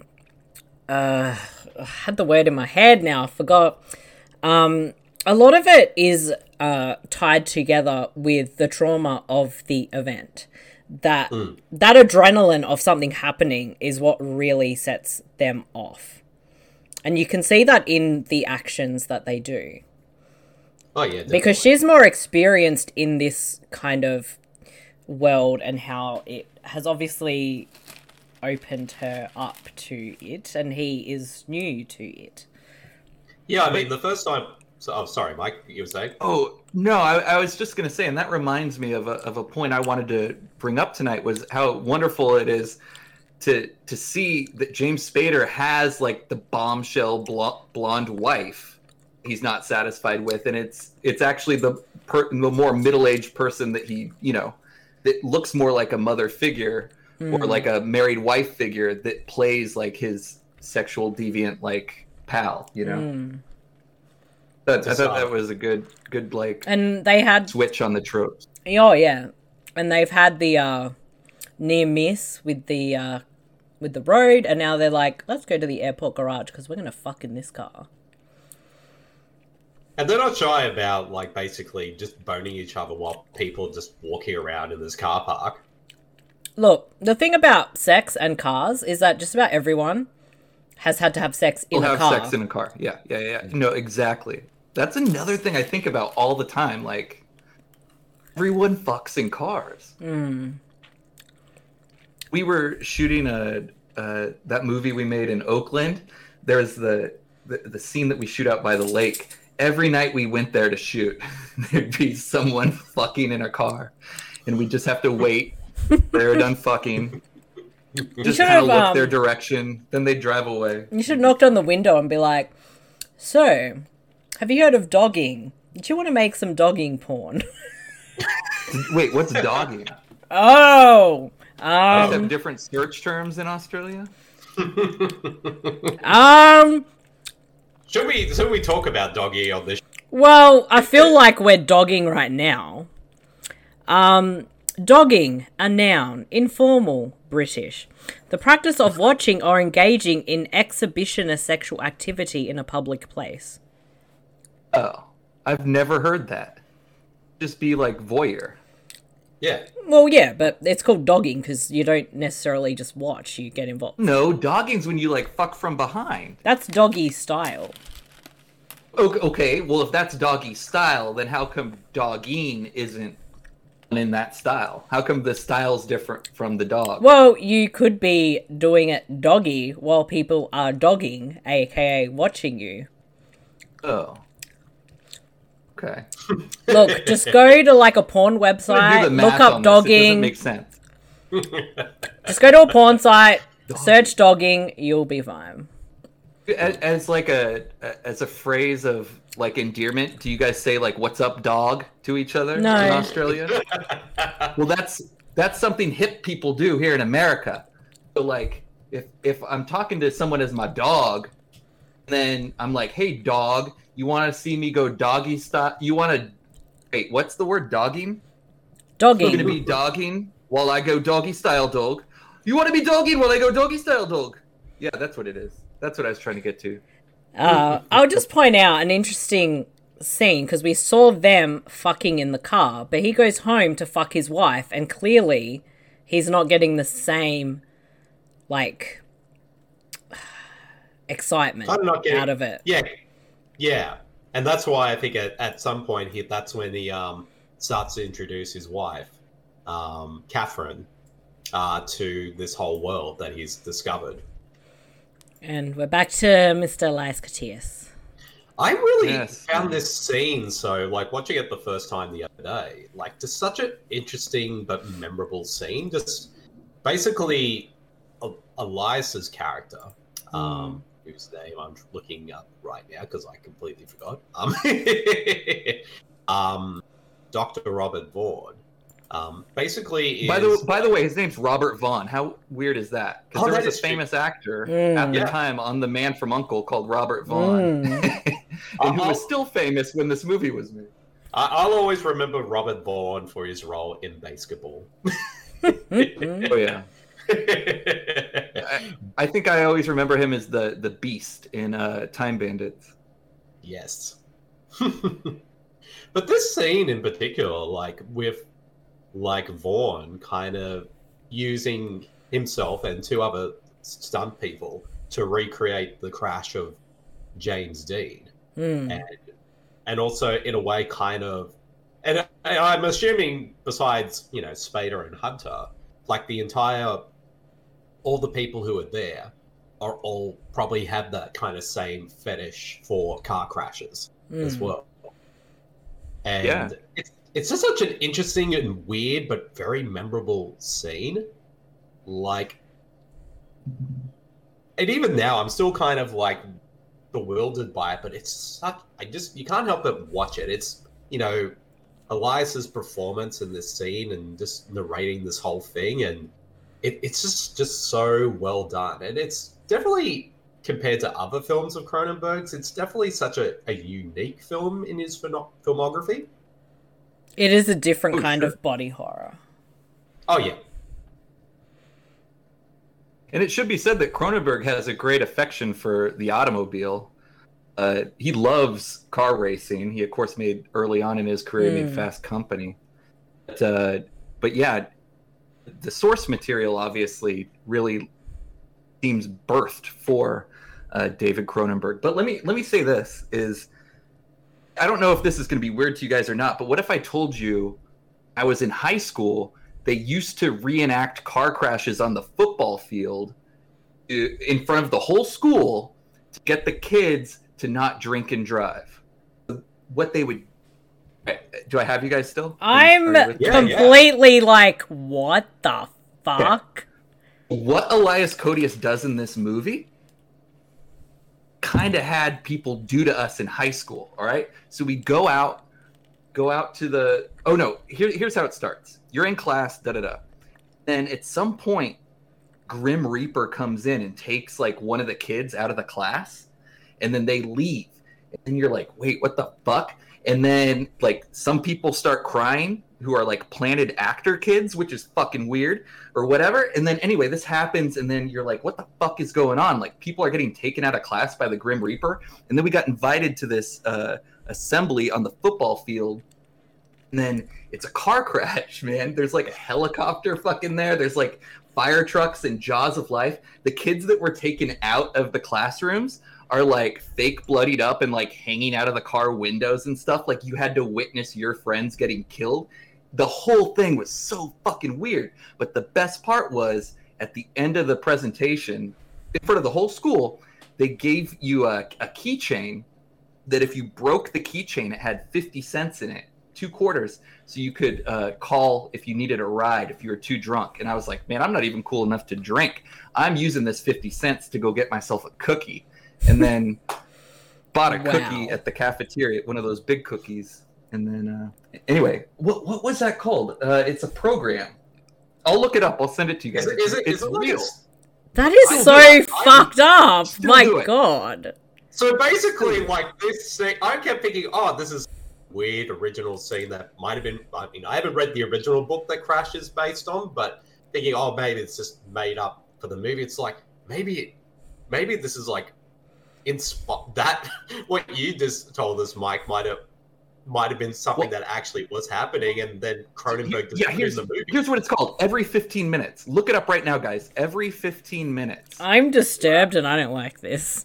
uh, I had the word in my head now, I forgot. Um, a lot of it is uh, tied together with the trauma of the event. That mm. that adrenaline of something happening is what really sets them off. And you can see that in the actions that they do. Oh, yeah, definitely. Because she's more experienced in this kind of world and how it has obviously opened her up to it, and he is new to it. Yeah, I mean, the first time... So, oh, sorry, Mike, you were saying? Oh, no, I, I was just going to say, and that reminds me of a, of a point I wanted to bring up tonight, was how wonderful it is to to see that James Spader has, like, the bombshell bl- blonde wife he's not satisfied with, and it's it's actually the per- the more middle-aged person that he, you know, that looks more like a mother figure mm. or like a married wife figure that plays like his sexual deviant, like, pal, you know? Mm. That, I thought that was a good, good like, and they had switch on the tropes. Oh yeah, and they've had the uh, near miss with the uh, with the road, and now they're like, let's go to the airport garage because we're gonna fuck in this car. And they're not shy about, like, basically just boning each other while people just walking around in this car park. Look, the thing about sex and cars is that just about everyone has had to have sex in we'll a have car. sex in a car. Yeah, yeah, yeah. No, exactly. That's another thing I think about all the time. Like, everyone fucks in cars. Mm. We were shooting a uh, that movie we made in Oakland. There's the, the the scene that we shoot out by the lake. Every night we went there to shoot, there'd be someone fucking in a car, and we just have to wait. They're done fucking. Just kind of look um, their direction, then they drive away. You should have knocked on the window and be like, "So, have you heard of dogging? Do you want to make some dogging porn?" Wait, what's dogging? Oh, um, I just have different search terms in Australia. um, should we should we talk about doggy on this? Well, I feel like we're dogging right now. Um, dogging, a noun, informal, British. The practice of watching or engaging in exhibitionist sexual activity in a public place. Oh, I've never heard that. Just be like voyeur. Yeah. Well, yeah, but it's called dogging because you don't necessarily just watch, you get involved. No, dogging's when you, like, fuck from behind. That's doggy style. Okay, okay, well, if that's doggy style, then how come dogging isn't in that style? How come the style's different from the dog? Well, you could be doing it doggy while people are dogging, aka watching you. Oh. Okay. Look, just go to like a porn website, look up dogging. It doesn't make sense. Just go to a porn site, search dogging, you'll be fine. As, as like a as a phrase of like endearment, do you guys say like "What's up, dog" to each other no. in Australia? Well, that's that's something hip people do here in America. So like, if if I'm talking to someone as my dog, then I'm like, "Hey, dog, you want to see me go doggy style? You want to wait? What's the word? Dogging? Dogging. You're gonna be dogging while I go doggy style, dog. You want to be dogging while I go doggy style, dog? Yeah, that's what it is. That's what I was trying to get to. Uh, I'll just point out an interesting scene because we saw them fucking in the car, but he goes home to fuck his wife, and clearly he's not getting the same, like, excitement I'm not getting, out of it. Yeah, yeah, and that's why I think at, at some point he that's when he um starts to introduce his wife, um, Catherine, uh, to this whole world that he's discovered. And we're back to Mister Elias Koteas. I really Yes. found this scene, so like watching it the first time the other day, like just such an interesting but memorable scene. Just basically El- Elias's character, um, whose name I'm looking up right now because I completely forgot. Um, um, Doctor Robert Vaughn. Um, basically, is, By the by the way, his name's Robert Vaughn. How weird is that? Because Oh, there that was a is true. famous actor Mm. at the Yeah. time on The Man from U N C L E called Robert Vaughn, Mm. and who Uh-oh. was still famous when this movie was made. I- I'll always remember Robert Vaughn for his role in Basketball. Mm. Oh yeah, I, I think I always remember him as the the Beast in uh, Time Bandits. Yes. But this scene in particular, like with like Vaughn kind of using himself and two other stunt people to recreate the crash of James Dean. Mm. And and also in a way kind of and, and I'm assuming besides, you know, Spader and Hunter, like the entire all the people who are there are all probably have that kind of same fetish for car crashes as Mm. well. And Yeah. it's it's just such an interesting and weird but very memorable scene. Like, and even now I'm still kind of like bewildered by it, but it's such I just you can't help but watch it. It's, you know, Elias's performance in this scene and just narrating this whole thing, and it, it's just just so well done. And it's definitely, compared to other films of Cronenberg's, it's definitely such a, a unique film in his film- filmography. It is a different Oh, kind sure. of body horror. Oh yeah. And it should be said that Cronenberg has a great affection for the automobile. Uh, he loves car racing. He, of course, made early on in his career, Mm. made Fast Company. But, uh, but yeah, the source material obviously really seems birthed for uh, David Cronenberg. But let me let me say this is, I don't know if this is going to be weird to you guys or not, but what if I told you I was in high school, they used to reenact car crashes on the football field uh, in front of the whole school to get the kids to not drink and drive. What they would... Do I have you guys still? I'm Are you with me? Yeah, yeah. completely like, what the fuck? What Elias Koteas does in this movie kind of had people do to us in high school, all right? So we go out, go out to the... Oh, no, here, here's how it starts. You're in class, da-da-da. Then at some point, Grim Reaper comes in and takes, like, one of the kids out of the class, and then they leave. And you're like, wait, what the fuck? And then, like, some people start crying who are, like, planted actor kids, which is fucking weird, or whatever. And then, anyway, this happens, and then you're like, what the fuck is going on? Like, people are getting taken out of class by the Grim Reaper. And then we got invited to this uh, assembly on the football field. And then it's a car crash, man. There's, like, a helicopter fucking there. There's, like, fire trucks and Jaws of Life. The kids that were taken out of the classrooms are like fake bloodied up and like hanging out of the car windows and stuff. Like you had to witness your friends getting killed. The whole thing was so fucking weird. But the best part was at the end of the presentation, in front of the whole school, they gave you a, a keychain that if you broke the keychain, it had fifty cents in it, two quarters. So you could uh, call if you needed a ride, if you were too drunk. And I was like, man, I'm not even cool enough to drink. I'm using this fifty cents to go get myself a cookie. And then bought a Wow. cookie at the cafeteria, one of those big cookies. And then, uh, anyway, what what was that called? Uh, it's a program. I'll look it up. I'll send it to you guys. Is it, is it, it's is it like real. a- That is Still so do it. I fucked up. still My do it. god. So basically, like this scene, I kept thinking, oh, this is a weird original scene that might have been. I mean, I haven't read the original book that Crash is based on, but thinking, oh, maybe it's just made up for the movie. It's like maybe, maybe this is like, insp- that what you just told us, Mike, might have might have been something Well- that actually was happening, and then Cronenberg just Yeah, put it in here's, the movie. here's what it's called. Every fifteen minutes. Look it up right now, guys. Every fifteen minutes. I'm disturbed and I don't like this.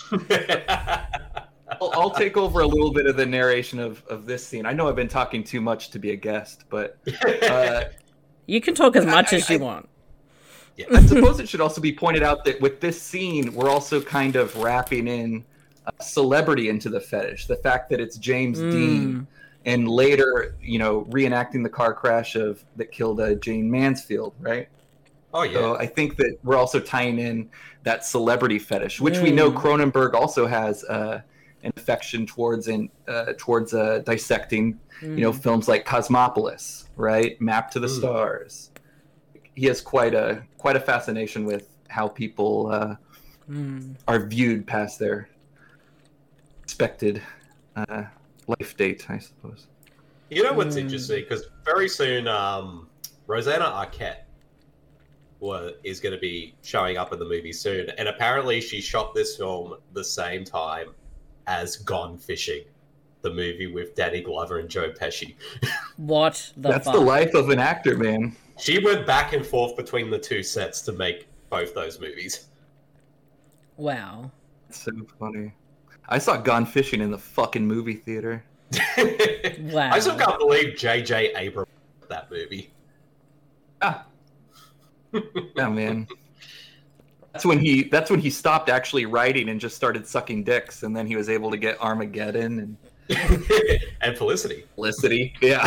I'll, I'll take over a little bit of the narration of, of this scene. I know I've been talking too much to be a guest, but uh, You can talk as I- much I- as you I- want. Yeah. I suppose it should also be pointed out that with this scene, we're also kind of wrapping in a celebrity into the fetish. The fact that it's James Mm. Dean, and later, you know, reenacting the car crash of that killed uh, Jane Mansfield, right? Oh yeah. So I think that we're also tying in that celebrity fetish, which we know Mm. Cronenberg also has uh, an affection towards in uh, towards uh, dissecting. You know, Mm. films like Cosmopolis, right? Map to the Mm. Stars. He has quite a quite a fascination with how people uh, Mm. are viewed past their expected uh, life date, I suppose. You know what's Mm. interesting? Because very soon, um, Rosanna Arquette wa is going to be showing up in the movie soon, and apparently she shot this film the same time as Gone Fishing, the movie with Danny Glover and Joe Pesci. What the That's fuck? the life of an actor, man. She went back and forth between the two sets to make both those movies. Wow. It's so funny. I saw Gone Fishing in the fucking movie theater. Wow. I still can't believe J J Abrams wrote that movie. Ah. Yeah, man. That's when he that's when he stopped actually writing and just started sucking dicks, and then he was able to get Armageddon and And Felicity. Felicity. Yeah.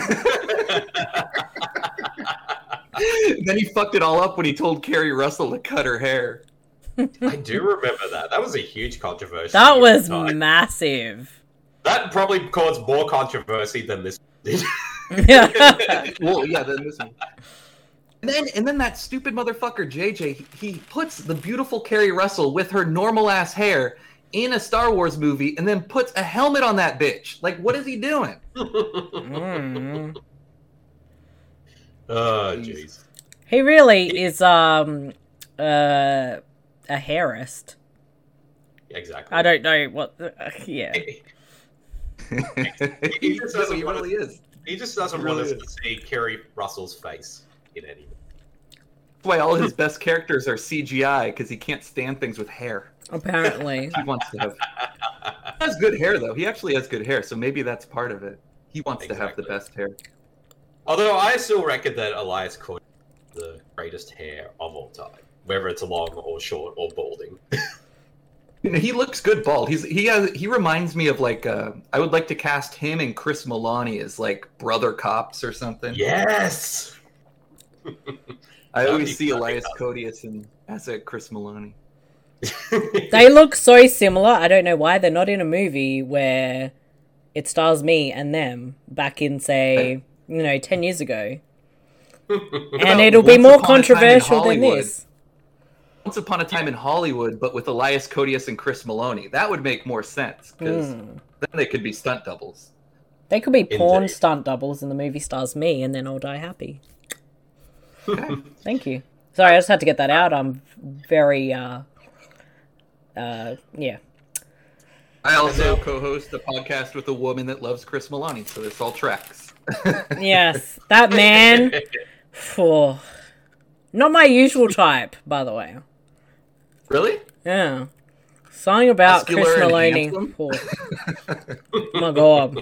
Then he fucked it all up when he told Carrie Russell to cut her hair. I do remember that. That was a huge controversy. That at the was time. massive. That probably caused more controversy than this did. Well, yeah, then this one. And then, and then that stupid motherfucker J J, he, he puts the beautiful Carrie Russell with her normal ass hair in a Star Wars movie, and then puts a helmet on that bitch. Like, what is he doing? Mm. Oh, jeez. He really is um uh a hairist. Exactly. I don't know what. The, uh, yeah. He just doesn't he want really us- is. He just doesn't He want really us to see Kerry Russell's face in any. That's why all his best characters are C G I, because he can't stand things with hair. Apparently. He wants to have. He has good hair, though. He actually has good hair, so maybe that's part of it. He wants to have the Exactly. best hair. Although I still reckon that Elias Court has the greatest hair of all time, whether it's long or short or balding. You know, he looks good bald. He's he has he reminds me of like uh, I would like to cast him and Chris Milani as like brother cops or something. Yes. I That'd always be see funny, Elias though. Codius and as a Chris Milani. They look so similar. I don't know why they're not in a movie where it stars me and them back in, say, you know, ten years ago. And about it'll be Once More Upon a Time in controversial than Hollywood? this. Once Upon a Time in Hollywood, but with Elias Codius and Chris Maloney. That would make more sense because Hmm. then they could be stunt doubles. They could be porn Indeed. stunt doubles and the movie stars me and then I'll die happy. Okay. Thank you. Sorry, I just had to get that out. I'm very, uh, uh, yeah. I also co-host a podcast with a woman that loves Chris Maloney, so this all tracks. Yes, that man. Phew. Not my usual type, by the way. Really? Yeah. Something about Muscular Chris and Maloney. handsome? Phew. Oh my god.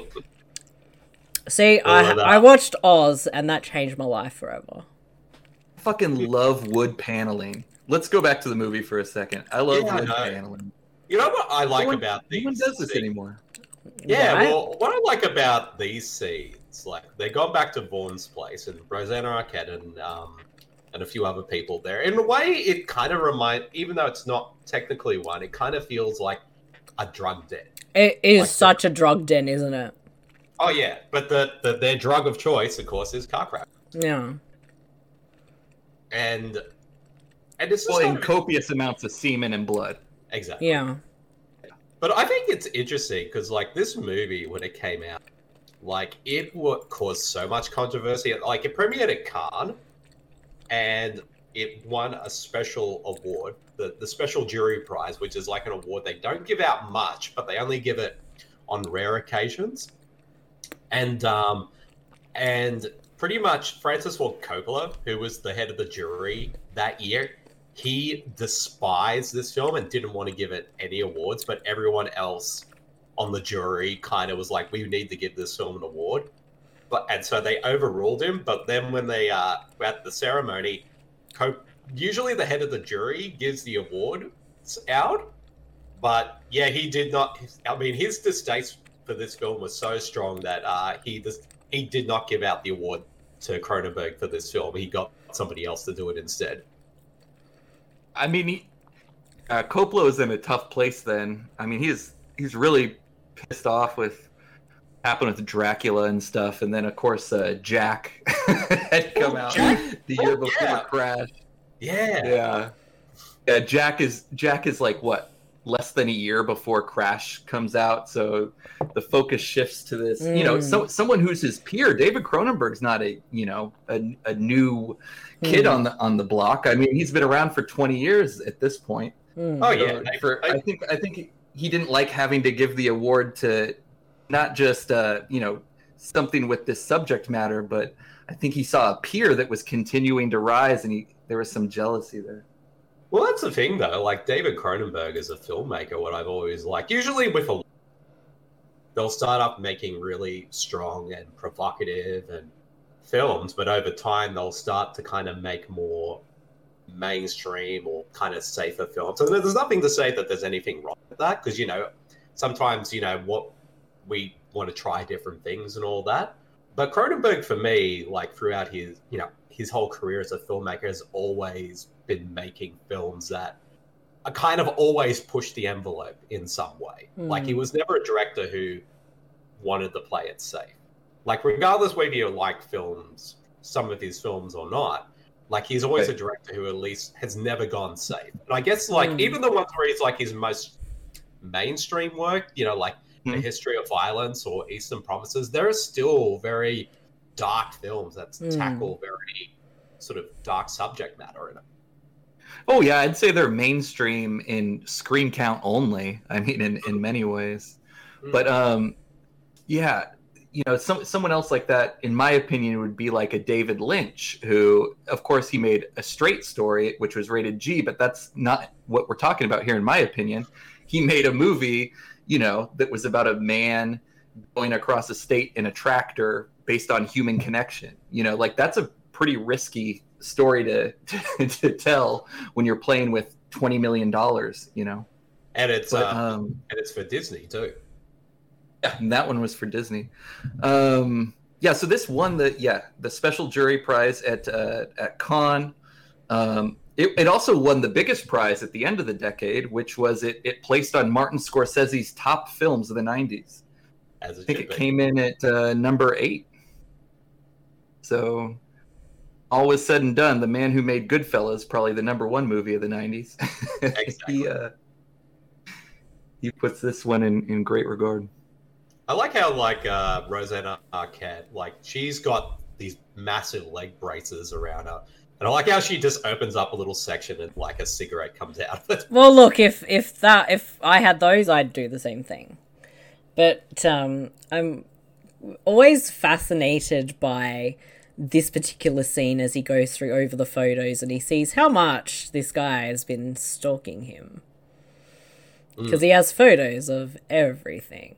See, All I of that. I watched Oz and that changed my life forever. I fucking love wood paneling. Let's go back to the movie for a second. I love Yeah, I wood know. paneling. You know what I like no one, about no these? one does this scenes? anymore. Yeah, Right? well, what I like about these scenes, like they gone back to Vaughn's place and Rosanna Arquette and um, and a few other people there. In a way, it kind of remind, even though it's not technically one, it kind of feels like a drug den. It is Like the- such a drug den, isn't it? Oh yeah, but the, the their drug of choice, of course, is car crack, Yeah. and and it's just Well, in not- copious amounts of semen and blood. exactly. Yeah. But I think it's interesting because, like, this movie when it came out, like it would caused so much controversy. Like it premiered at Cannes, and it won a special award, the the special jury prize, which is like an award they don't give out much, but they only give it on rare occasions. And um, and pretty much Francis Ford Coppola, who was the head of the jury that year, he despised this film and didn't want to give it any awards, but everyone else on the jury kind of was like, we need to give this film an award. But and so they overruled him, but then when they uh were at the ceremony, Cop- usually the head of the jury gives the awards out, but yeah, he did not. I mean, his distaste for this film was so strong that uh, he just he did not give out the award to Cronenberg for this film. He got somebody else to do it instead. I mean, he, uh, Coppola is in a tough place then. I mean, he's he's really pissed off with happened with Dracula and stuff, and then of course uh, Jack had come Oh, out Jack? the year Oh, before yeah. Crash. Yeah. Yeah, yeah. Jack is Jack is like what less than a year before Crash comes out, so the focus shifts to this. You know, so someone who's his peer. David Cronenberg's not a you know a, a new kid Mm. on the on the block. I mean, he's been around for twenty years at this point. Mm. Oh So yeah. for, I- I think I think he didn't like having to give the award to not just uh, you know something with this subject matter, but I think he saw a peer that was continuing to rise, and he there was some jealousy there. Well, that's the thing, though. Like, David Cronenberg is a filmmaker, what I've always liked. Usually with a... They'll start up making really strong and provocative and films, but over time they'll start to kind of make more mainstream or kind of safer films. And there's nothing to say that there's anything wrong with that, because, you know, sometimes, you know, what we want to try different things and all that. But Cronenberg, for me, like, throughout his, you know, his whole career as a filmmaker has always been making films that are kind of always push the envelope in some way. Mm. Like, he was never a director who wanted to play it safe. Like, regardless whether you like films, some of his films or not, like, he's always Right. a director who at least has never gone safe. And I guess, like, Mm. even the ones where he's like his most mainstream work, you know, like The Mhm. History of Violence or Eastern Promises, there are still very dark films that Mm. tackle very sort of dark subject matter in it. Oh yeah, I'd say they're mainstream in screen count only. I mean, in, in many ways, Mm. but um, yeah, you know, some someone else like that, in my opinion, would be like a David Lynch, who, of course, he made A Straight Story, which was rated G, but that's not what we're talking about here, in my opinion. He made a movie, you know, that was about a man going across a state in a tractor based on human connection. You know, like that's a pretty risky story to to, to tell when you're playing with twenty million dollars. You know, And it's but uh, um, and it's for Disney too. yeah, and that one was for Disney. Um, yeah, so this won the yeah the special jury prize at uh, at Cannes. Um, it, it also won the biggest prize at the end of the decade, which was it, it placed on Martin Scorsese's top films of the nineties. As it I think should it be. came in at uh, number eight. So, all was said and done, the man who made Goodfellas, probably the number one movie of the nineties. Exactly. he uh, he puts this one in, in great regard. I like how like uh, Rosanna Arquette, like she's got these massive leg braces around her, and I like how she just opens up a little section and like a cigarette comes out of it. Well, look, if if that if I had those, I'd do the same thing. But um, I'm always fascinated by this particular scene as he goes through over the photos and he sees how much this guy has been stalking him. Because he has photos of everything.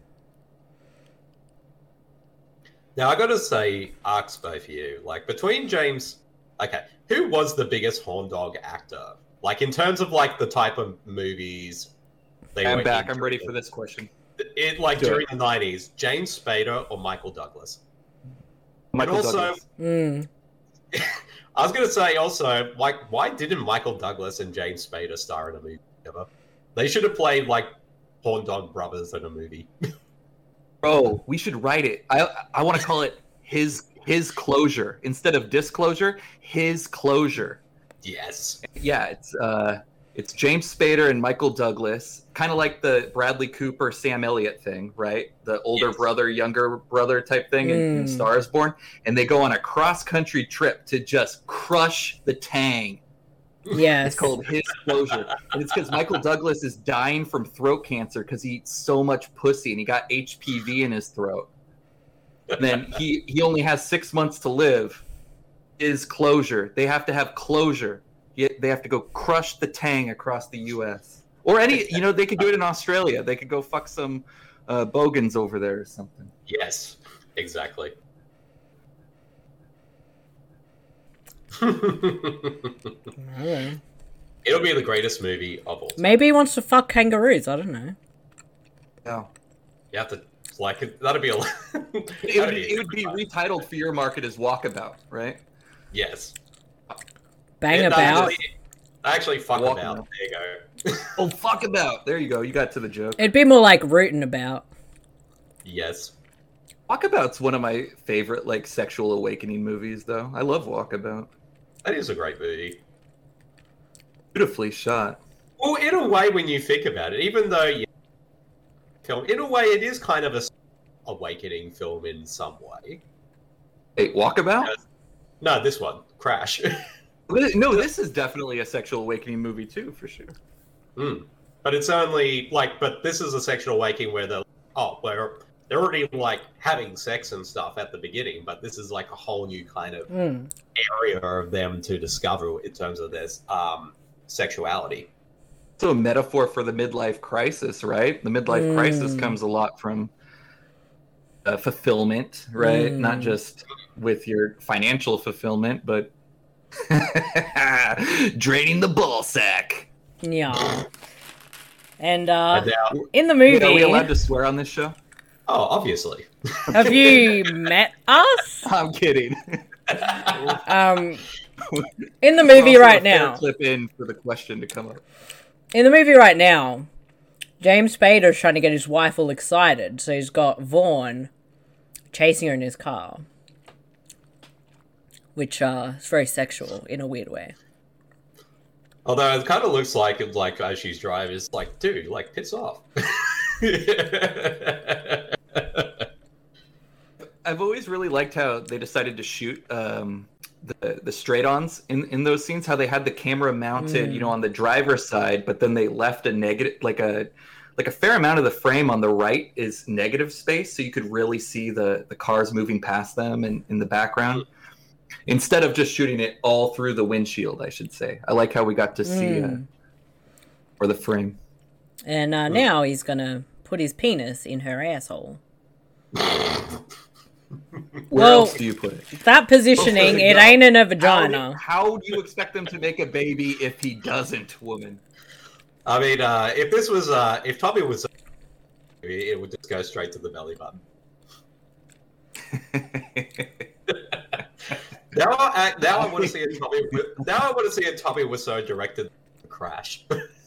Now I got to say, ask both of you, like between James, okay, who was the biggest horn dog actor? Like in terms of like the type of movies they I'm were back. in I'm ready during for this question. the- It like Do it. during the nineties, James Spader or Michael Douglas? Michael and also, Douglas. Mm. I was gonna say also, like, why didn't Michael Douglas and James Spader star in a movie together? They should have played like horn dog brothers in a movie. Bro, we should write it. I I want to call it his his closure instead of disclosure. His closure. Yes. Yeah, it's uh, it's James Spader and Michael Douglas, kind of like the Bradley Cooper Sam Elliott thing, right? The older Yes. brother, younger brother type thing in, in Mm. Star is Born, and they go on a cross country trip to just crush the Tang. Yes. It's called His Closure, and it's because Michael Douglas is dying from throat cancer because he eats so much pussy and he got H P V in his throat. And then he he only has six months to live. His closure. They have to have closure. Yet they have to go crush the Tang across the U S or any. You know, they could do it in Australia. They could go fuck some uh, bogans over there or something. Yes. Exactly. Mm. It'll be the greatest movie of all time. Maybe he wants to fuck kangaroos. I don't know. No. You have to like it. That'd be a. It would, it would be retitled for your market as Walkabout, right? Yes. Bang It about. Actually, actually fuck Walk about. about. There you go. Oh, fuck about. There you go. You got to the joke. It'd be more like rooting about. Yes. Walkabout's one of my favorite like sexual awakening movies, though. I love Walkabout. That is a great movie. Beautifully shot. Well, in a way, when you think about it, even though you film, in a way, it is kind of a awakening film in some way. Hey, Walkabout? No, this one, Crash. No, this is definitely a sexual awakening movie too, for sure. Mm. But it's only like, but this is a sexual awakening where they're, oh, where they're already like having sex and stuff at the beginning, but this is like a whole new kind of Mm. area of them to discover in terms of this um, sexuality. So a metaphor for the midlife crisis, right? The midlife Mm. crisis comes a lot from uh, fulfillment, right? Mm. Not just with your financial fulfillment, but draining the ball sack. Yeah. And uh, And now, in the Wait, are we movie, allowed to swear on this show? oh, obviously. have you met us? I'm kidding. Um, in the movie Also, right a fair now, clip in for the question to come up. in the movie right now, James Spader's trying to get his wife all excited, so he's got Vaughn chasing her in his car, which uh, is very sexual in a weird way. Although it kind of looks like, like as she's driving, it's like, dude, like, piss off. I've always really liked how they decided to shoot um, the the straight-ons in, in those scenes. How they had the camera mounted, Mm. you know, on the driver's side, but then they left a negative, like a like a fair amount of the frame on the right is negative space, so you could really see the the cars moving past them and in the background. Instead of just shooting it all through the windshield, I should say. I like how we got to see uh, Mm. or the frame. And uh, now he's gonna put his penis in her asshole. Where Well, else do you put it? That positioning, Where it does it ain't in a How, vagina. how do you expect them to make a baby if he doesn't, woman? I mean, uh, if this was, uh, if Tommy was, it would just go straight to the belly button. Now, I, now I want to see a Tommy. Now I want to see a Tommy Wiseau directed Crash.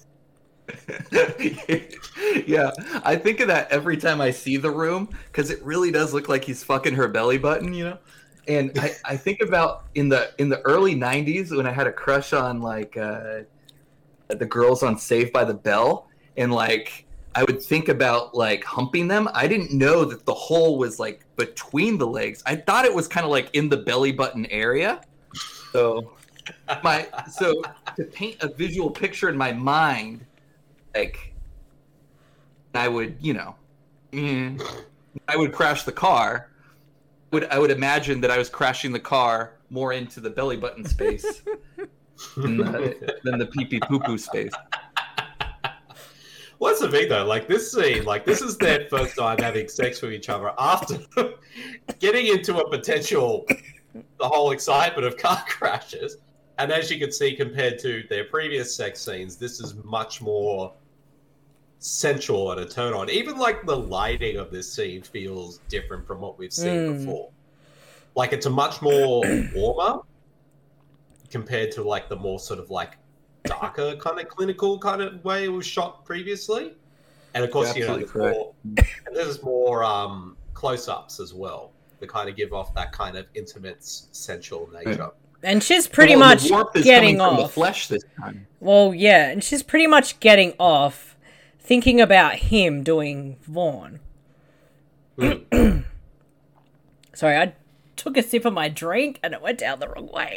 Yeah, I think of that every time I see The Room because it really does look like he's fucking her belly button, you know. And I, I think about in the in the early nineties when I had a crush on like uh, the girls on Saved by the Bell, and like I would think about like humping them. I didn't know that the hole was like between the legs. I thought it was kind of like in the belly button area. So my so to paint a visual picture in my mind, like I would, you know, mm, I would crash the car. Would I would imagine that I was crashing the car more into the belly button space than the, than the pee pee poo poo space. What's the thing though? Like this scene, like this is their first time having sex with each other after getting into a potential, the whole excitement of car crashes. And as you can see, compared to their previous sex scenes, this is much more sensual and a turn on. Even like the lighting of this scene feels different from what we've seen Mm. before. Like it's a much more warmer compared to like the more sort of like darker kind of clinical kind of way it was shot previously. And of course, you know, Absolutely there's correct. more, and there's more um, close-ups as well that kind of give off that kind of intimate, s- sensual nature. And she's pretty Well, the much warmth is getting coming from the off. flesh this time. Well, yeah, and she's pretty much getting off thinking about him doing Vaughn. Mm. Sorry, I took a sip of my drink and it went down the wrong way.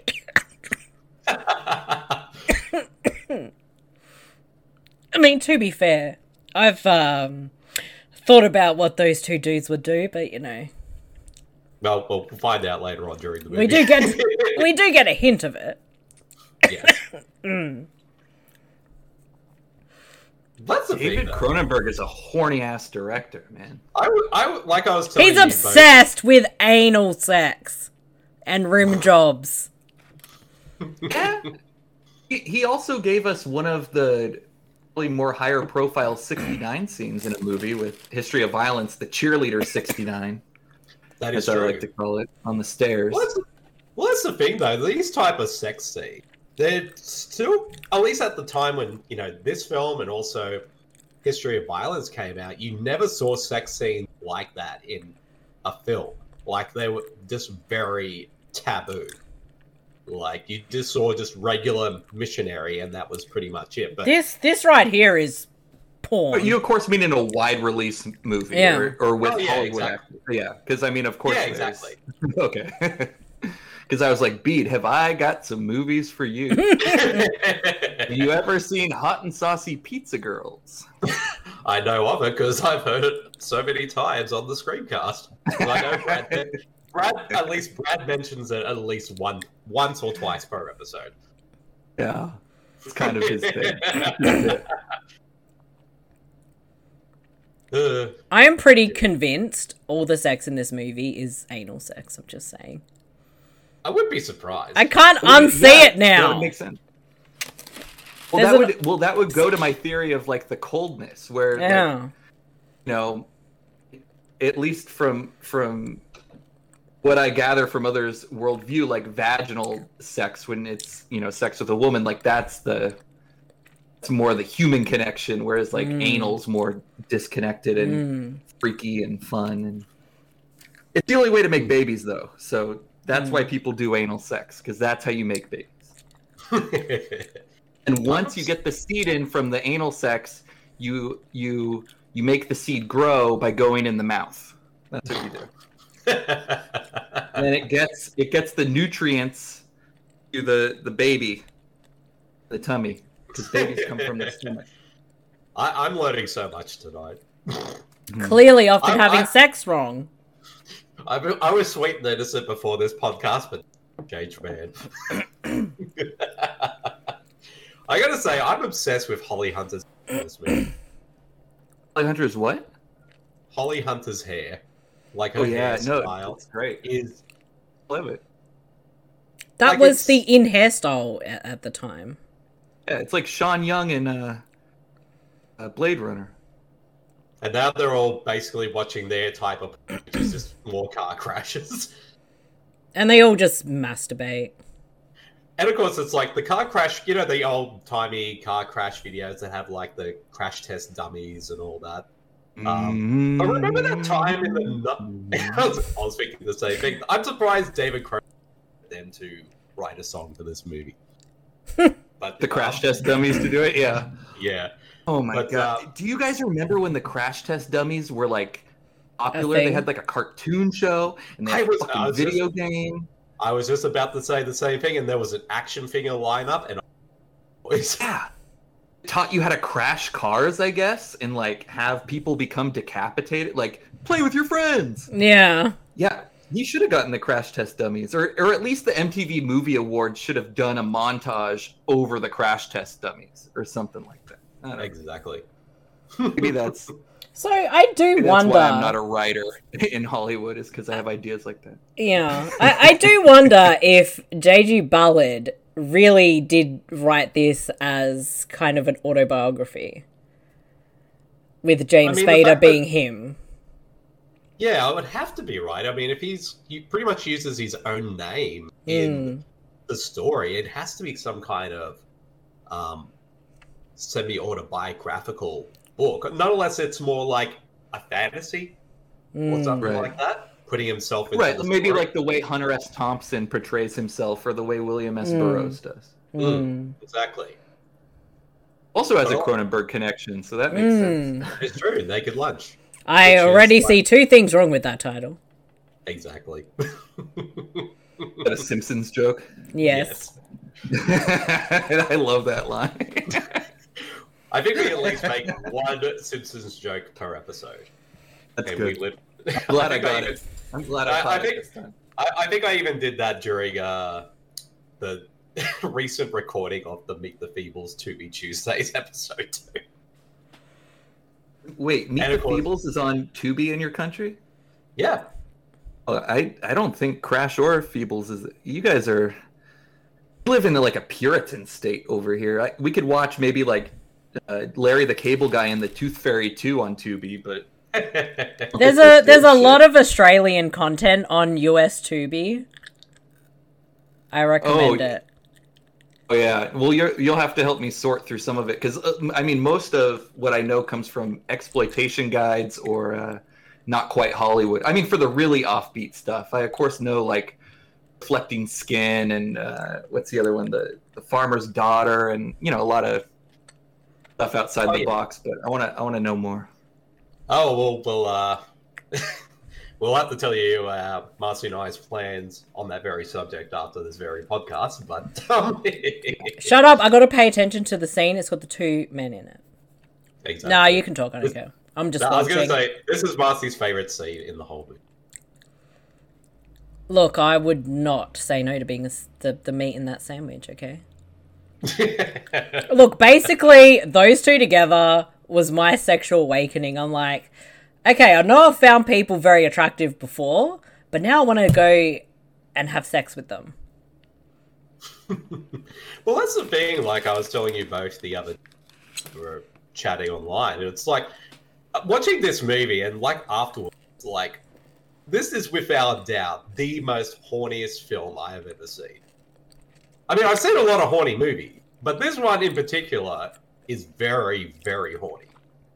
I mean, to be fair, I've um, thought about what those two dudes would do, but you know, Well, we'll find out later on during the movie. we do get we do get a hint of it. Yes. Mm. That's the thing, David though. Cronenberg is a horny ass director, man. I would, I would, like I was telling He's you both- obsessed with anal sex and rim jobs. Yeah. He, he also gave us one of the probably more higher profile sixty-nine scenes in a movie with History of Violence, the cheerleader sixty-nine, That is as I true. like to call it, on the stairs. Well, that's, well, that's the thing, though. These type of sex scenes, they're still, at least at the time when, you know, this film and also History of Violence came out, you never saw sex scenes like that in a film. Like, they were just very taboo. Like, you just saw just regular missionary, and that was pretty much it. But This this right here is porn. But you, of course, mean in a wide release movie, Yeah. or, or with Oh, yeah, Hollywood exactly. actors. Yeah, because I mean, of course, Yeah, there's- exactly. Okay. Because I was like, Bede, have I got some movies for you? Have you ever seen Hot and Saucy Pizza Girls? I know of it because I've heard it so many times on the screencast. I know Brad, Brad, at least Brad mentions it at least one, once or twice per episode. Yeah, it's kind of his thing. Uh, I am pretty convinced all the sex in this movie is anal sex. I'm just saying. I would be surprised. I can't Well, unsee yeah, it now. That would make sense. Well, There's that an- would well that would go to my theory of like the coldness, where like, Yeah. you know, at least from from what I gather from others' worldview, like vaginal sex, when it's, you know, sex with a woman, like that's the it's more the human connection, whereas like Mm. anal's more disconnected and Mm. freaky and fun, and it's the only way to make babies, though. So that's Mm. why people do anal sex, because that's how you make babies. And once you get the seed in from the anal sex, you you you make the seed grow by going in the mouth. That's what you do. And then it gets it gets the nutrients to the the baby, the tummy, because babies come from the stomach. I, I'm learning so much tonight. Clearly, I've been I- having I- sex wrong. I, I was sweet and innocent before this podcast, but changed, man. I gotta say, I'm obsessed with Holly Hunter's hair in this movie. Holly Hunter is what? Holly Hunter's hair, like her Oh yeah, no, hairstyle, it's great. is Love it. That Like, was it's- the in hairstyle at, at the time. Yeah, it's like Sean Young in uh, uh, Blade Runner. and now they're all basically watching their type of, which is just more car crashes. And they all just masturbate. And of course, it's like the car crash, you know, the old timey car crash videos that have like the crash test dummies and all that. Um, But remember that time in the. nu- I was, I was thinking the same thing. I'm surprised David Crow them to write a song for this movie. But The crash um, test dummies to do it, yeah. Yeah. Oh my But, god! uh, Do you guys remember when the crash test dummies were like popular? thing? They had like a cartoon show and they I had was- a fucking I was video game. I was just about to say the same thing, and there was an action figure lineup, and boys. Yeah, taught you how to crash cars, I guess, and like have people become decapitated. Like play with your friends. Yeah. Yeah, he should have gotten the crash test dummies, or or at least the M T V Movie Awards should have done a montage over the crash test dummies or something like that. I don't know. Exactly. Maybe that's So I do maybe that's wonder. why I'm not a writer in Hollywood, is because I have ideas like that. Yeah, I, I do wonder if J G Ballard really did write this as kind of an autobiography, with James I mean, the Spader fact that- being him. Yeah, it would have to be right. I mean, if he's he pretty much uses his own name in Mm. the story, it has to be some kind of um, semi-autobiographical book. Not unless it's more like a fantasy or Mm. something Right. like that, putting himself into Right, the maybe story. like the way Hunter S. Thompson portrays himself, or the way William S. Mm. Burroughs does. Mm. Exactly. Also has a Oh. Cronenberg connection, so that makes Mm. sense. It's true. Naked Lunch. I Which is already like- see two things wrong with that title. Exactly. Is that a Simpsons joke? Yes. I love that line. I think we at least make one Simpsons joke per episode. That's And good. we live. I'm glad I think got even- it. I'm glad I I- caught I it think- this time. I, I think I even did that during uh, the recent recording of the Meet the Feebles To Be Tuesdays episode too. Wait, Meet And the of course- Feebles is on Tubi in your country? Yeah. Oh, I I don't think Crash or Feebles is. You guys are live in like a Puritan state over here. I, we could watch maybe like uh, Larry the Cable Guy and the Tooth Fairy two on Tubi, but there's a there's a lot of Australian content on U S Tubi. I recommend oh, it. Oh yeah, well you're, you'll have to help me sort through some of it because uh, I mean most of what I know comes from exploitation guides or uh, not quite Hollywood. I mean for the really offbeat stuff, I of course know like Reflecting Skin and uh, what's the other one, the the Farmer's Daughter, and you know a lot of stuff outside oh, the yeah. box. But I want to I want to know more. Oh well, we'll uh, we'll have to tell you uh, Marcy and I's plans on that very subject after this very podcast. But um... shut up! I got to pay attention to the scene. It's got the two men in it. Exactly. No, you can talk. I don't care. I'm just. No, I was watching. going to say this is Marcy's favorite scene in the whole movie. Look, I would not say no to being a, the the meat in that sandwich. Okay. Look, basically, those two together was my sexual awakening. I'm like, okay, I know I've found people very attractive before, but now I want to go and have sex with them. Well, that's the thing. Like I was telling you both the other, we were chatting online. It's like watching this movie and like afterwards, like. This is without doubt the most horniest film I have ever seen. I mean, I've seen a lot of horny movies, but this one in particular is very, very horny.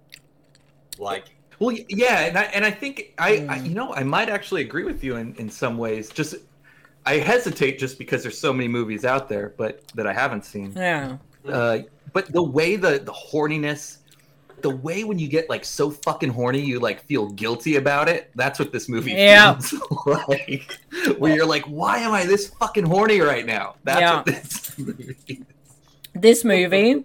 Like, well, yeah, and I and I think I, mm. I you know, I might actually agree with you in, in some ways. Just I hesitate just because there's so many movies out there, but that I haven't seen. Yeah. Uh, but the way the the horniness. The way when you get like so fucking horny, you like feel guilty about it. That's what this movie yeah. feels like. Where you're like, why am I this fucking horny right now? That's yeah. what this movie is. This movie,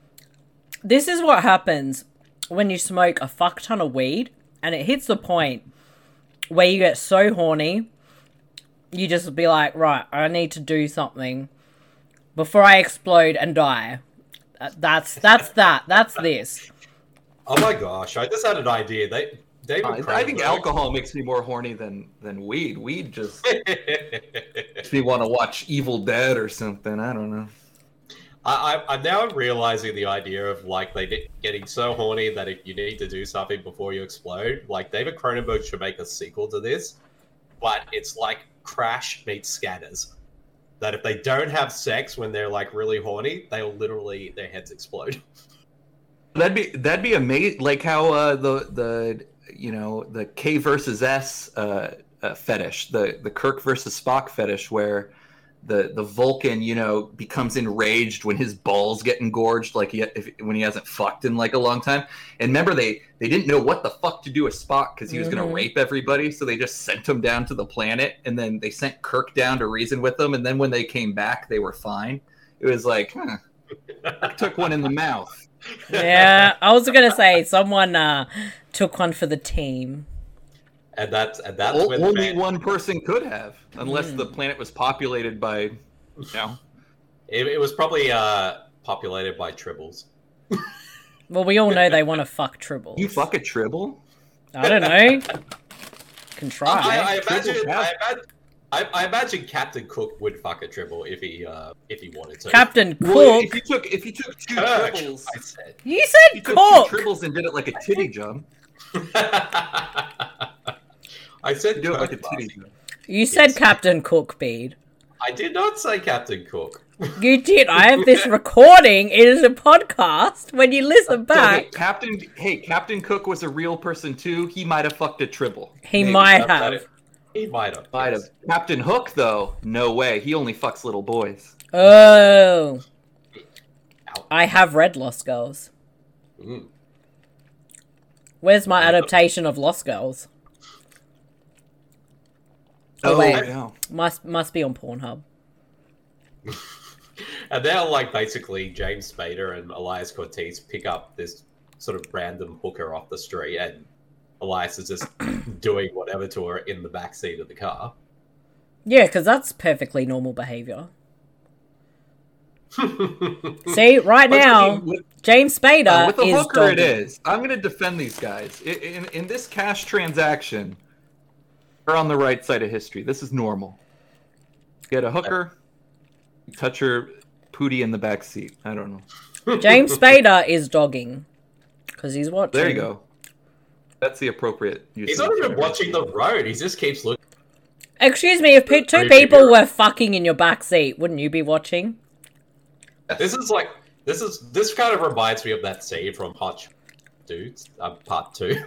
this is what happens when you smoke a fuck ton of weed and it hits the point where you get so horny, you just be like, right, I need to do something before I explode and die. That's that's that. That's this. Oh my gosh! I just had an idea. They, David uh, I think alcohol makes me more horny than than weed. Weed just makes me want to watch Evil Dead or something. I don't know. I, I, I'm now realizing the idea of like they get, getting so horny that if you need to do something before you explode, like David Cronenberg should make a sequel to this, but it's like Crash meets Scanners. That if they don't have sex when they're like really horny, they'll literally their heads explode. That'd be that'd be amazing. Like how uh, the the you know the K versus S uh, uh, fetish, the the Kirk versus Spock fetish, where the the Vulcan you know becomes enraged when his balls get engorged, like he if, when he hasn't fucked in like a long time. And remember, they they didn't know what the fuck to do with Spock because he was mm-hmm. gonna rape everybody, so they just sent him down to the planet, and then they sent Kirk down to reason with them. And then when they came back, they were fine. It was like, huh, I took one in the mouth. Yeah, I was gonna say someone uh, took one for the team, and that's and that's o- when only man... one person could have, unless mm. the planet was populated by, you know, it, it was probably uh, populated by tribbles. Well, we all know they want to fuck tribbles. You fuck a tribble? I don't know. Can try. I, I imagine. I imagine I, I imagine Captain Cook would fuck a tribble if he uh, if he wanted to. Captain Cook. Well, if you took if you took two Kirk, tribbles, I said. You said you Cook. took two tribbles and did it like a titty jump. I said do it Kirk, like a titty jump. You said Yes. Captain Cook, Bede. I did not say Captain Cook. You did. I have this recording. It is a podcast. When you listen So, back, hey, Captain, hey, Captain Cook was a real person too. He might have fucked a tribble. he Maybe. might That- have. He might have. Might yes. have. Captain Hook, though, no way. He only fucks little boys. Oh. Ow. I have read Lost Girls. Mm. Where's my adaptation of Lost Girls? Oh, wait. yeah. Must must be on Pornhub. And they're like basically James Spader and Elias Cortez pick up this sort of random hooker off the street, and Elias is just doing whatever to her in the backseat of the car. Yeah, because that's perfectly normal behavior. See, right But, now, I mean, with, James Spader uh, with the is hooker, doggy. it is. I'm going to defend these guys. In, in, in this cash transaction, they're on the right side of history. This is normal. Get a hooker, touch her pootie in the back seat. I don't know. James Spader is dogging because he's watching. There you go. That's the appropriate use. He's of not the even term. watching the road. He just keeps looking. Excuse me, if pe- two Very people figure. were fucking in your back seat, wouldn't you be watching? This is like this is this kind of reminds me of that scene from Hot Sh- Dudes, uh, Part Two,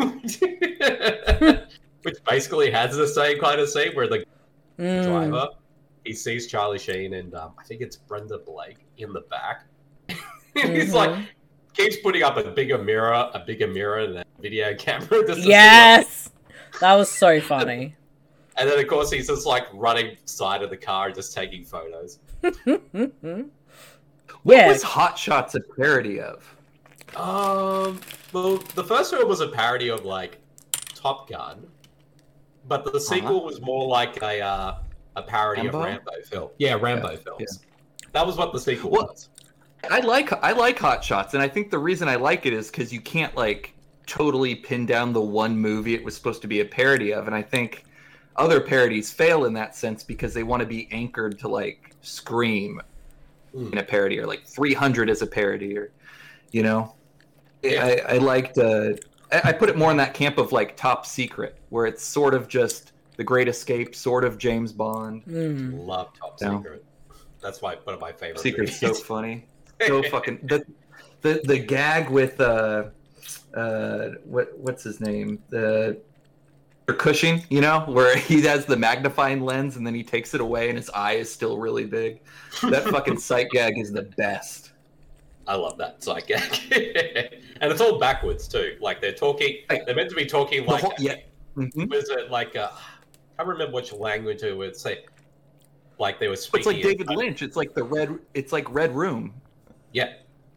which basically has the same kind of scene where the Mm. driver he sees Charlie Sheen and um, I think it's Brenda Blake in the back. And he's Mhm. like keeps putting up a bigger mirror, a bigger mirror, and a video camera. Just to see, Yes! That was so funny. like- and then of course he's just like running side of the car, and just taking photos. What Yeah. was Hot Shots a parody of? Um, well, the first one was a parody of like Top Gun, but the sequel was more like a uh, a parody Rambo? of Rambo film. Yeah, Rambo Yeah, films. That was what the sequel Well, was. I like I like Hot Shots, and I think the reason I like it is because you can't like totally pin down the one movie it was supposed to be a parody of, and I think other parodies fail in that sense because they want to be anchored to like Scream Mm. in a parody, or like three hundred as a parody, or you know, Yeah. I, I liked. Uh, I, I put it more in that camp of like Top Secret, where it's sort of just The Great Escape, sort of James Bond. Mm. Love Top No. Secret. That's my one of my favorite. Secret's so movies. funny, so fucking the the the gag with uh uh what what's his name, the Cushing, you know, where he has the magnifying lens and then he takes it away and his eye is still really big. That fucking sight gag is the best. I love that side gag, and it's all backwards too. Like they're talking, they're meant to be talking The like, whole- yeah. Mhm. was it like uh, I can't remember which language it would say. Like they were It's speaking. like David in- Lynch. It's like the red. It's like Red Room. Yeah.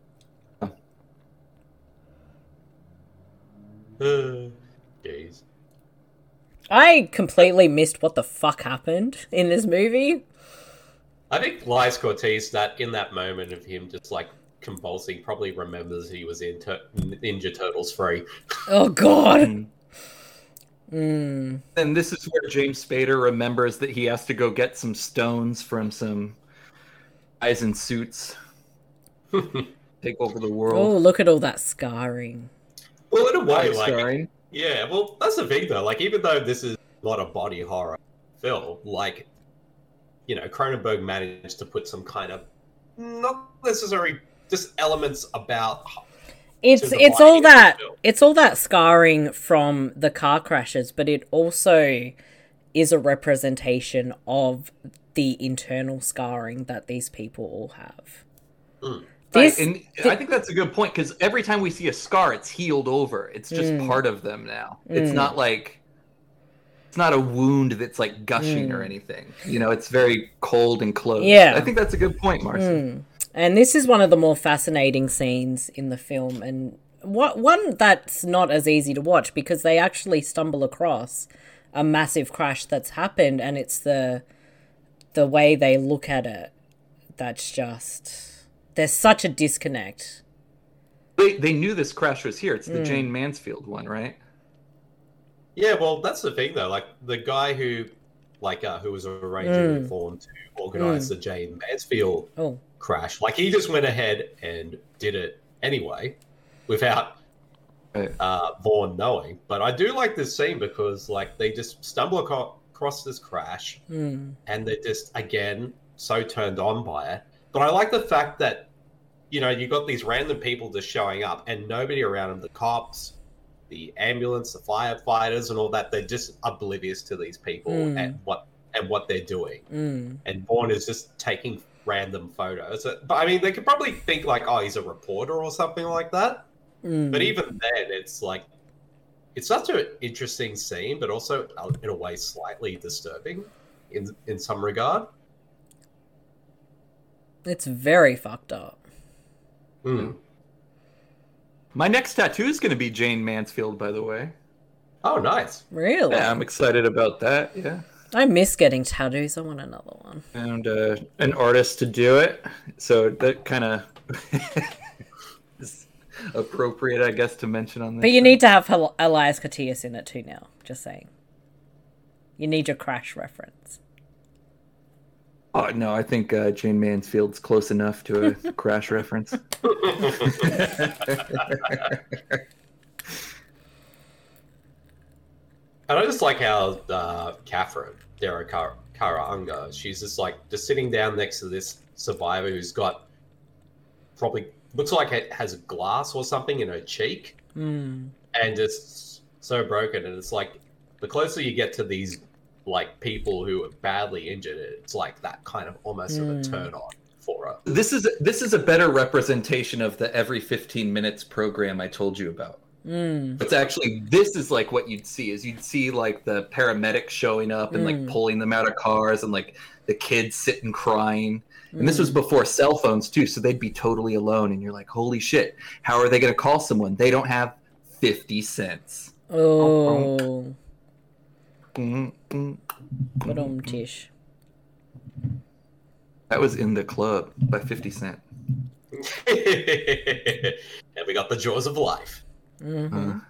Uh, Jeez. I completely missed what the fuck happened in this movie. I think Lies Cortez, that in that moment of him just like convulsing, probably remembers he was in Tur- Ninja Turtles three. Oh god. Mm. Mm. And this is where James Spader remembers that he has to go get some stones from some guys in suits. Take over the Oh, world. look at all that scarring. Well, in a way, Eye like scarring. yeah. Well, that's the thing though. Like, even though this is not a body horror film, like you know, Cronenberg managed to put some kind of not necessarily just elements about. It's the it's body all of the that film. it's all that scarring from the car crashes, but it also is a representation of the internal scarring that these people all have. Mm. This, Right, and I think that's a good point because every time we see a scar, it's healed over. It's just Mm. part of them now. It's Mm. not like it's not a wound that's like gushing or Mm. anything. You know, it's very cold and closed. Yeah. I think that's a good point, Marcy. Mm. And this is one of the more fascinating scenes in the film, and what one that's not as easy to watch because they actually stumble across a massive crash that's happened, and it's the the way they look at it that's just there's such a disconnect. They they knew this crash was here. It's the Mm. Jane Mansfield one, right? Yeah, well, that's the thing though. Like the guy who, like, uh, who was arranging Mm. with Vaughn to organize the Jane Mansfield Oh, crash, like he just went ahead and did it anyway, without Right. uh, Vaughn knowing. But I do like this scene because, like, they just stumble aco- across this crash, mm. and they're just again so turned on by it. But I like the fact that, you know, you got these random people just showing up and nobody around them, the cops, the ambulance, the firefighters, and all that. They're just oblivious to these people Mm. and what and what they're doing. Mm. And Vaughn is just taking random photos. But I mean, they could probably think like, oh, he's a reporter or something like that. Mm. But even then, it's like it's such an interesting scene, but also uh, in a way slightly disturbing in in some regard. It's very fucked up. Mm. My next tattoo is going to be Jane Mansfield, by the way. Oh, nice. Really? Yeah, I'm excited about that. Yeah. I miss getting tattoos. I want another one. Found uh, an artist to do it, so that kind of is appropriate, I guess, to mention on this. But you show. need to have Hel- Elias Koteas in it too now. Just saying. You need your crash reference. Oh no, I think uh, Jane Mansfield's close enough to a Crash reference. And I just like how uh, Catherine, Dara Kar- Karanga, she's just like just sitting down next to this survivor who's got probably looks like it has glass or something in her cheek, Mm. and just so broken. And it's like the closer you get to these like people who are badly injured, it's like that kind of almost of a Mm. turn on for her. This is this is a better representation of the every fifteen minutes program I told you about. Mm. It's actually, this is like what you'd see is you'd see like the paramedics showing up and Mm. like pulling them out of cars and like the kids sitting crying. And this Mm. was before cell phones too, so they'd be totally alone. And you're like, holy shit, how are they going to call someone? They don't have fifty cents. Oh. Mm, mm, But um, mm. Tish. That was In the Club by fifty Cent. And we got the jaws of life. Mm-hmm. Uh,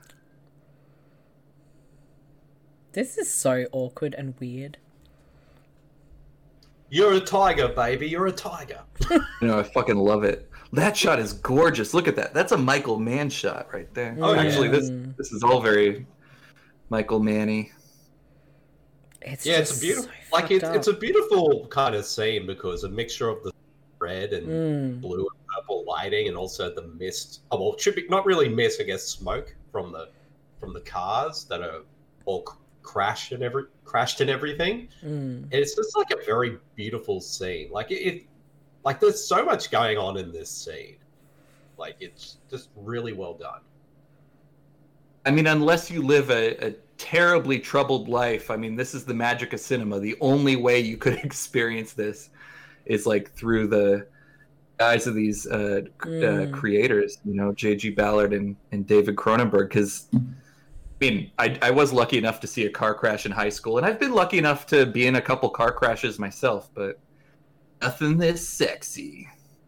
This is so awkward and weird. You're a tiger, baby. You're a tiger. you know, I fucking love it. That shot is gorgeous. Look at that. That's a Michael Mann shot right there. Oh, yeah. Actually, this Mm. this is all very Michael Manny. It's Yeah, it's just a beautiful, so like fucked it's up. it's a beautiful kind of scene because a mixture of the red and Mm. blue and purple lighting, and also the mist. Oh, well, it should be not really mist, I guess, smoke from the from the cars that are all c- crashed and every crashed and everything. Mm. And it's just like a very beautiful scene. Like it, it, like there's so much going on in this scene. Like it's just really well done. I mean, unless you live a, a terribly troubled life, I mean, this is the magic of cinema. The only way you could experience this is like through the eyes of these uh, c- uh, Mm. creators, you know, J G Ballard and, and David Cronenberg. Because, I mean, I, I was lucky enough to see a car crash in high school, and I've been lucky enough to be in a couple car crashes myself, but nothing this sexy.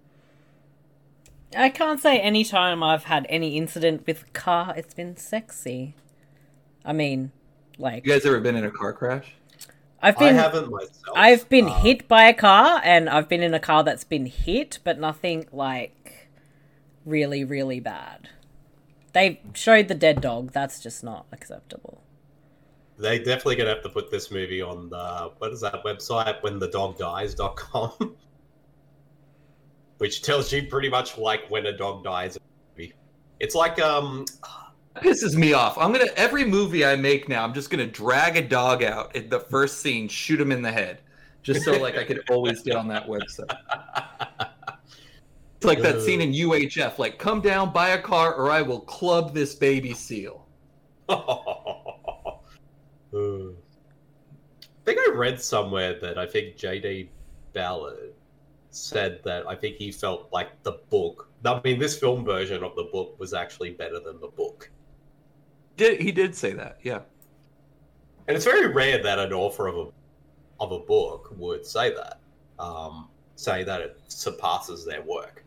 I can't say any time I've had any incident with a car, it's been sexy. I mean, like, You guys ever been in a car crash? I've I been haven't myself. I've been uh, hit by a car, and I've been in a car that's been hit, but nothing like really, really bad. They showed the dead dog. That's just not acceptable. They definitely gonna have to put this movie on the what is that website? when the dog dies dot com, which tells you pretty much like when a dog dies. in a movie. It's like um, Pisses me off. I'm gonna every movie I make now, I'm just gonna drag a dog out at the first scene, shoot him in the head, just so like I could always get on that website. It's like that scene in U H F, like come down, buy a car, or I will club this baby seal. I think I read somewhere that I think J D Ballard said that I think he felt like the book. I mean, this film version of the book was actually better than the book. Did he did say that? Yeah. And it's very rare that an author of a of a book would say that, um, say that it surpasses their work.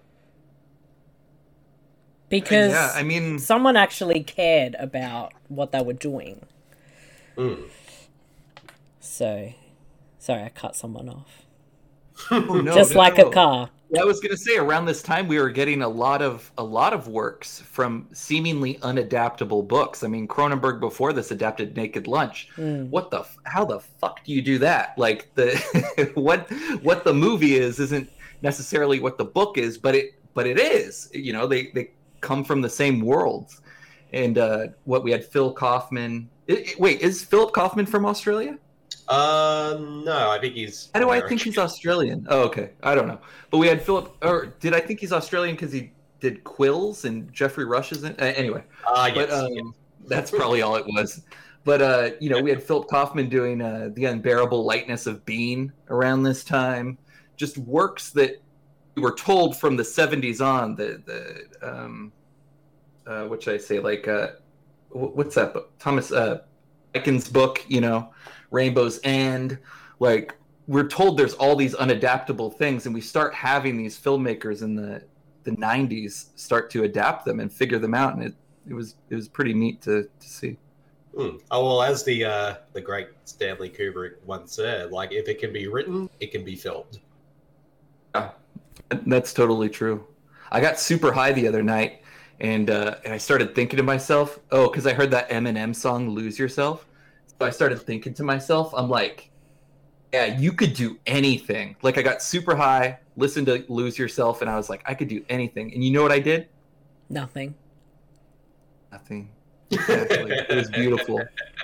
Because yeah, I mean, someone actually cared about what they were doing. Mm. So, sorry, I cut someone off. oh, no, Just no, like no. a car. Well, I was gonna say around this time we were getting a lot of a lot of works from seemingly unadaptable books. I mean, Cronenberg before this adapted Naked Lunch. Mm. What the? f- How the fuck do you do that? Like the what what the movie is isn't necessarily what the book is, but it but it is. You know, they they come from the same worlds. And uh, what we had Phil Kaufman. i i- wait, is Philip Kaufman from Australia? Uh, no, I think he's. How do I think American. he's Australian? Oh, okay. I don't know. But we had Philip, or did I think he's Australian because he did Quills and Jeffrey Rush is in? Uh, anyway, Ah, yes, but um, yes. that's probably all it was. But uh, you know, we had Philip Kaufman doing uh, The Unbearable Lightness of Being around this time. Just works that we were told from the seventies on. The the um, uh, what should I say? Like uh, wh- what's that book? Thomas uh, Pickens' book. You know. Rainbow's End, like we're told there's all these unadaptable things, and we start having these filmmakers in the the nineties start to adapt them and figure them out, and it, it was it was pretty neat to, to see. Mm. Oh well, as the uh, the great Stanley Kubrick once said, like if it can be written, it can be filmed. Yeah, that's totally true. I got super high the other night, and uh, and I started thinking to myself, oh, because I heard that Eminem song, "Lose Yourself." So I started thinking to myself, I'm like, yeah, you could do anything. Like I got super high, listened to "Lose Yourself," and I was like, I could do anything. And you know what I did? Nothing. Nothing. Exactly. It was beautiful.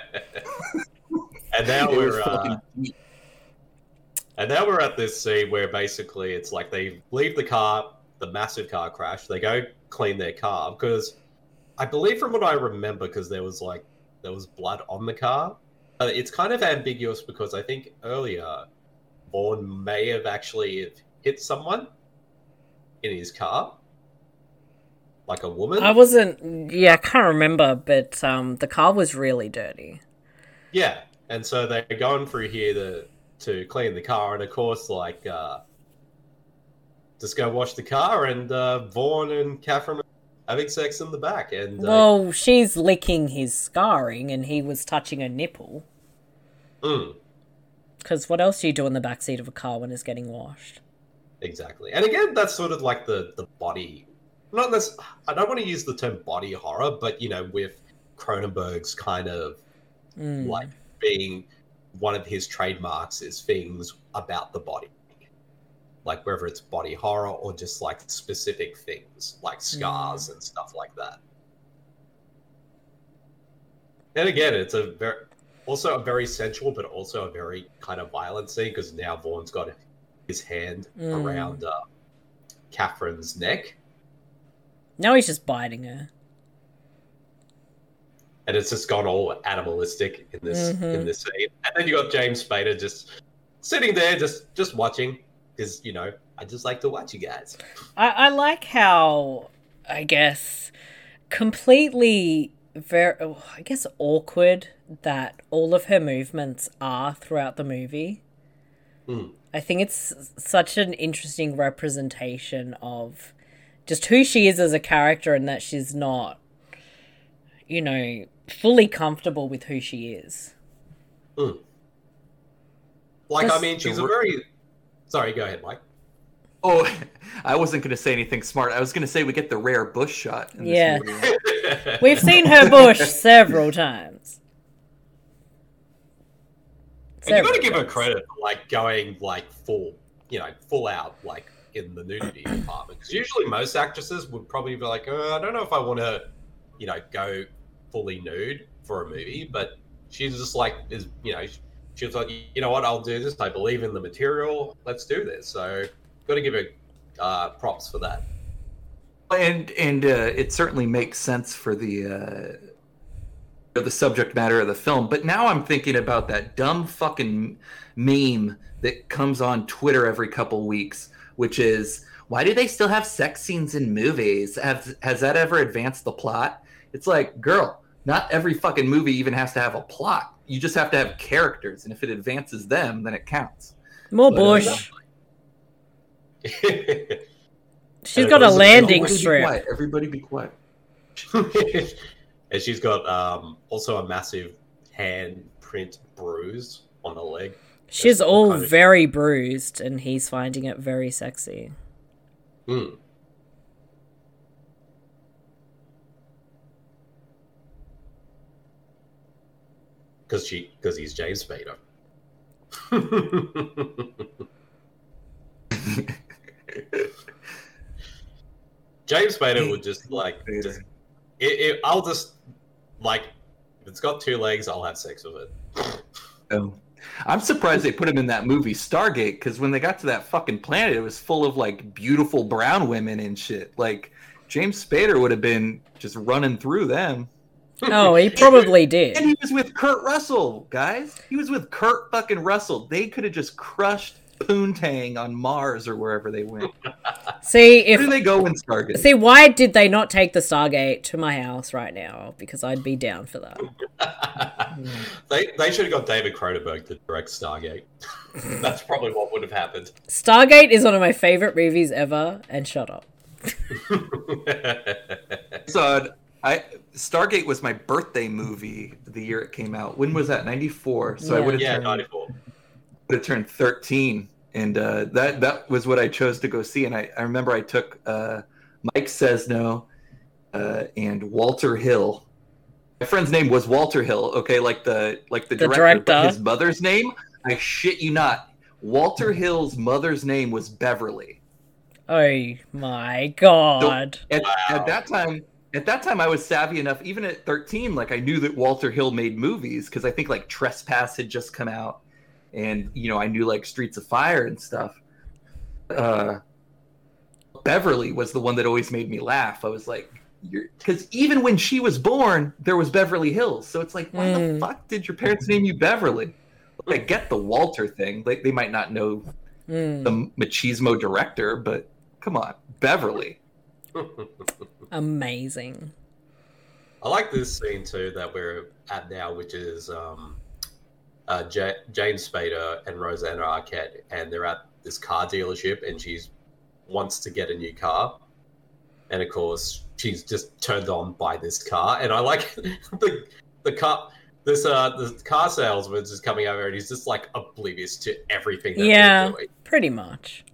And now It was we're uh, fucking deep. and now we're at this scene where basically it's like they leave the car, the massive car crash. They go clean their car because I believe from what I remember, because there was like there was blood on the car. Uh, it's kind of ambiguous because I think earlier Vaughn may have actually hit someone in his car, like a woman. I wasn't. Yeah, I can't remember, but um, the car was really dirty. Yeah, and so they're going through here to to clean the car, and of course, like, uh, just go wash the car, and uh, Vaughn and Catherine are having sex in the back, and uh, Well, she's licking his scarring, and he was touching her nipple. mm, Because what else do you do in the backseat of a car when it's getting washed? exactly. And again, that's sort of like the the body. Not this. I don't want to use the term body horror, but you know, with Cronenberg's kind of Mm. like being one of his trademarks is things about the body. Like whether it's body horror or just like specific things like scars and stuff like that. And again, it's a very also a very sensual but also a very kind of violent scene because now Vaughn's got his hand Mm. around uh, Catherine's neck. Now he's just biting her. And it's just gone all animalistic in this Mhm. in this scene. And then you got James Spader just sitting there just just watching. Because, you know, I just like to watch you guys. I, I like how, I guess, completely, very, oh, I guess, awkward that all of her movements are throughout the movie. Hmm. I think it's such an interesting representation of just who she is as a character and that she's not, you know, fully comfortable with who she is. Hmm. Like, Just I mean, she's the a r- very... Sorry, go ahead, Mike. Oh, I wasn't going to say anything smart. I was going to say we get the rare bush shot in this Yeah. movie. We've seen her bush several times. And you got to Several give her times. credit for, like, going, like, full, you know, full out, like, in the nudity department. Because usually most actresses would probably be like, oh, I don't know if I want to, you know, go fully nude for a movie. But she's just like, is you know, she was like, you know what, I'll do this. I believe in the material. Let's do this. So, got to give her uh, props for that. And and uh, it certainly makes sense for the uh, the subject matter of the film. But now I'm thinking about that dumb fucking meme that comes on Twitter every couple weeks, which is, why do they still have sex scenes in movies? Has has that ever advanced the plot? It's like, girl, not every fucking movie even has to have a plot. You just have to have characters, and if it advances them, then it counts. More But, uh, bush. She's And got it a goes- landing Everybody be strip. quiet. Everybody be quiet. And she's got um, also a massive handprint bruise on her leg. She's That's all all kind of- very bruised, and he's finding it very sexy. Mm. Because she, because he's James Spader. James Spader would just like, just, it, it, I'll just like, if it's got two legs, I'll have sex with it. Oh. I'm surprised they put him in that movie Stargate, because when they got to that fucking planet, it was full of like beautiful brown women and shit. Like James Spader would have been just running through them. Oh, he probably did. And he was with Kurt Russell, guys. He was with Kurt fucking Russell. They could have just crushed Poontang on Mars or wherever they went. See, Where do if they go in Stargate? see, why did they not take the Stargate to my house right now? Because I'd be down for that. they they should have got David Cronenberg to direct Stargate. That's probably what would have happened. Stargate is one of my favorite movies ever, and shut up. So I Stargate was my birthday movie the year it came out. When was that? ninety-four. So I Yeah. would have Yeah, turned, ninety-four. would have turned thirteen, and uh, that that was what I chose to go see. And I, I remember I took uh, Mike Cesno uh, and Walter Hill. My friend's name was Walter Hill. Okay, like the like the, The director. But director. his mother's name, I shit you not, Walter Hill's mother's name was Beverly. Oh my god. At, Wow. at that time, at that time, I was savvy enough. Even at thirteen, like I knew that Walter Hill made movies because I think like Trespass had just come out, and you know I knew like Streets of Fire and stuff. Uh, Beverly was the one that always made me laugh. I was like, because even when she was born, there was Beverly Hills. So it's like, why Mm. the fuck did your parents name you Beverly? Like, I get the Walter thing. Like, they might not know Mm. the machismo director, but come on, Beverly. Amazing. I like this scene too that we're at now, which is um, uh, J- James Spader and Rosanna Arquette, and they're at this car dealership, and she wants to get a new car, and of course she's just turned on by this car, and I like the the car. This uh, the car salesman's just coming over, and he's just like oblivious to everything that Yeah, they're doing. pretty much.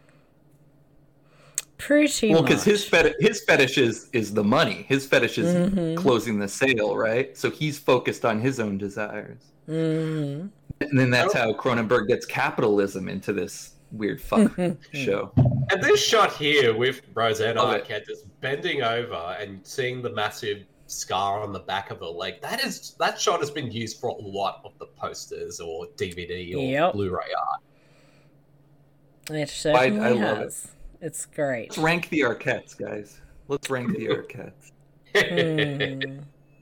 Pretty Well, much. because his fetish, his fetish is is the money. His fetish is Mhm. closing the sale, right? So he's focused on his own desires, Mhm. and then that's Oh. how Cronenberg gets capitalism into this weird fuck show. And this shot here with Rosanna Love it. Arquette just bending over and seeing the massive scar on the back of her leg, that is that shot has been used for a lot of the posters or D V D or Yep. Blu-ray art. It certainly I love it. has. It's great. Let's rank the Arquettes, guys. Let's rank the Arquettes. Hmm.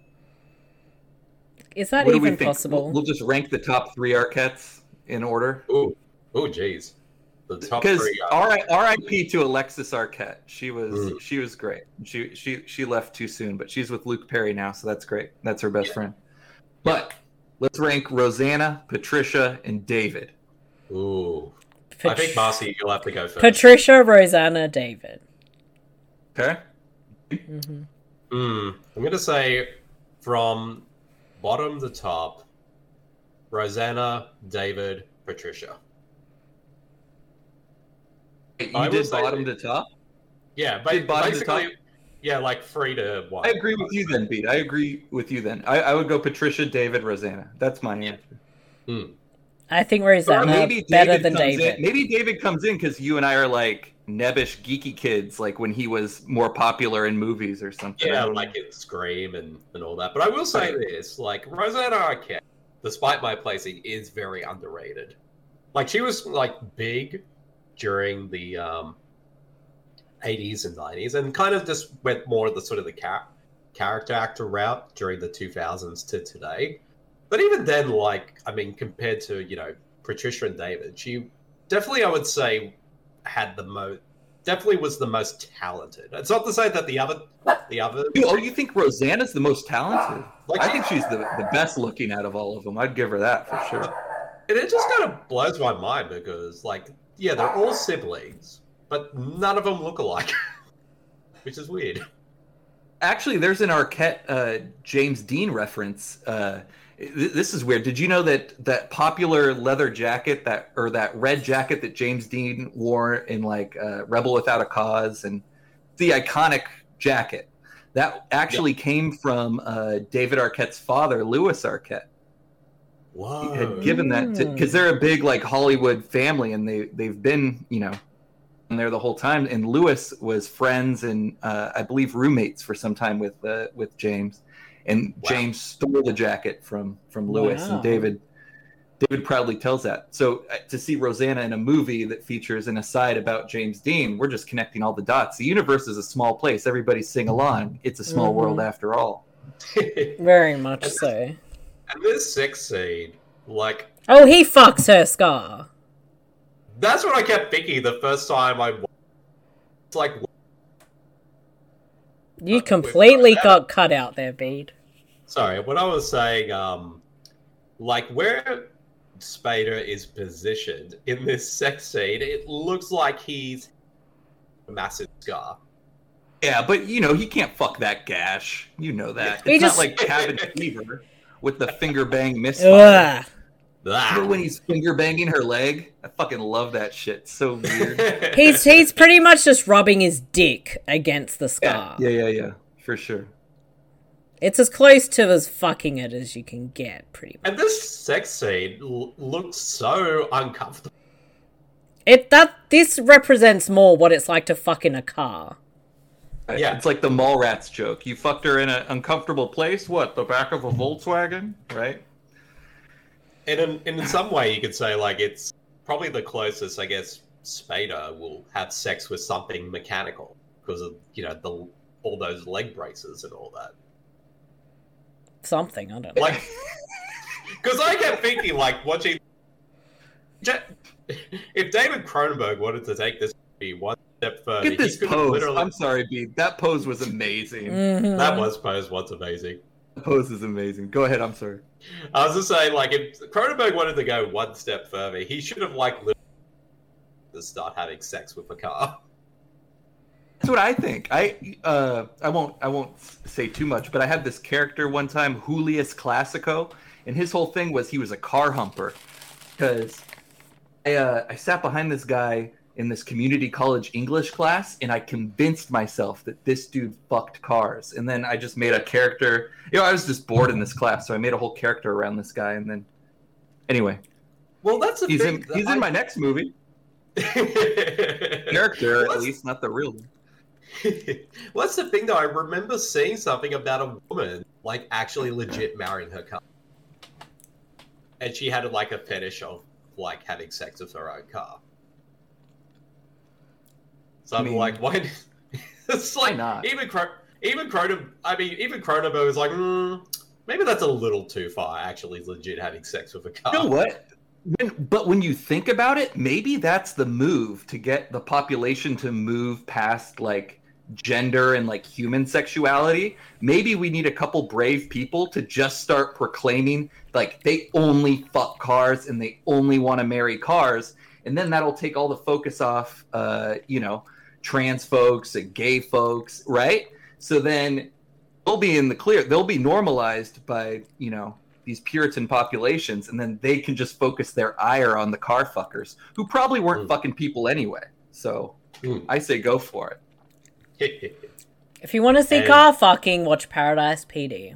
Is that What do we even think? possible? We'll, we'll just rank the top three Arquettes in order. Ooh, oh, geez, the top Because three. Are... R I P to Alexis Arquette. She was Mm. she was great. She she she left too soon, but she's with Luke Perry now, so that's great. That's her best Yeah. friend. But let's rank Rosanna, Patricia, and David. Ooh, Pat- I think Marcy, you'll have to go first. Patricia, Rosanna, David. Okay. Hmm. Mm, I'm gonna say from bottom to top, Rosanna, David, Patricia. You I will did say bottom that- to top? Yeah, Did but bottom to basically, top? yeah, like three to one. I agree with you then, Pete. I agree with you then. I, I would go Patricia, David, Rosanna. That's my answer. Hmm. I think Or Rosanna maybe better David than comes David. in. Maybe David comes in because you and I are like nebbish, geeky kids, like when he was more popular in movies or something. I Yeah, don't like know. in Scream and, and all that. But I will say this, like, Rosanna Arquette, despite my placing, is very underrated. Like, she was, like, big during the um, eighties and nineties and kind of just went more the sort of the char- character actor route during the two thousands to today. But even then, like, I mean, compared to, you know, Patricia and David, she definitely, I would say, had the most, definitely was the most talented. It's not to say that the other, the other, Oh, you think Rosanna's the most talented? Like, I she- think she's the, the best looking out of all of them. I'd give her that for sure. and it just kind of blows my mind because, like, yeah, they're all siblings, but none of them look alike, which is weird. Actually, there's an Arquette uh, James Dean reference. Uh, th- this is weird. Did you know that that popular leather jacket that or that red jacket that James Dean wore in like uh, Rebel Without a Cause and the iconic jacket that actually came from uh, David Arquette's father, Louis Arquette. Whoa. He had given that to because they're a big like Hollywood family and they they've been you know there the whole time. And Louis was friends and uh, I believe roommates for some time with uh, with James, and Wow. James stole the jacket from from Louis, Wow. and David David proudly tells that. So uh, to see Rosanna in a movie that features an aside about James Dean, we're just connecting all the dots. The universe is a small place. Everybody sing along. It's a small Mhm. world after all. Very much so. And this sex scene, like, Oh, he fucks her scar. that's what I kept thinking the first time I watched. It's like, You Uh, completely wait, got cut out there, Bede. sorry, what I was saying, um, like, where Spader is positioned in this sex scene, it looks like he's a massive scar. Yeah, but you know he can't fuck that gash. You know that. He It's just- not like Cabin Fever with the finger bang misfire. Ugh. Ah. Remember when he's finger banging her leg? I fucking love that shit. It's so weird. He's he's pretty much just rubbing his dick against the yeah, scar. yeah, yeah, yeah, for sure. It's as close to as fucking it as you can get, pretty much. And this sex scene l- looks so uncomfortable. It that this represents more what it's like to fuck in a car. Yeah. It's like the Mallrats joke. You fucked her in an uncomfortable place? What, the back of a Volkswagen? Right? And in, and in some way, you could say, like, it's probably the closest, I guess, Spader will have sex with something mechanical because of, you know, the all those leg braces and all that. Something, I don't know. Like, because I kept thinking, like, watching. If David Cronenberg wanted to take this movie one step further, Look at this he could have pose. literally. I'm sorry, B. That pose was amazing. Mhm. That was pose what's amazing. The pose is amazing. Go ahead, I'm sorry. I was just saying, like, if Cronenberg wanted to go one step further, he should have, like, literally to start having sex with a car. That's what I think. I uh, I won't I won't say too much, but I had this character one time, Julius Classico, and his whole thing was he was a car humper. Because I uh, I sat behind this guy in this community college English class, and I convinced myself that this dude fucked cars. And then I just made a character. You know, I was just bored in this class, so I made a whole character around this guy. And then, anyway, Well, that's the he's thing. in he's in my next movie. Character, Well, at least, not the real one. Well, that's the thing, though. I remember seeing something about a woman, like, actually legit marrying her car. And she had, like, a fetish of, like, having sex with her own car. So I I'm mean, like, why? It's why like, not? even Cro- even Cronenberg, I mean, even Cronenberg was like, mm, maybe that's a little too far, actually, legit having sex with a car. You know what? When, but when you think about it, maybe that's the move to get the population to move past like gender and like human sexuality. Maybe we need a couple brave people to just start proclaiming like they only fuck cars and they only want to marry cars, and then that'll take all the focus off, uh, you know, trans folks and gay folks, right? So then they'll be in the clear. They'll be normalized by, you know, these Puritan populations, and then they can just focus their ire on the car fuckers, who probably weren't Mm. fucking people anyway. So Mm. I say go for it. If you want to see And- car fucking, watch Paradise P D.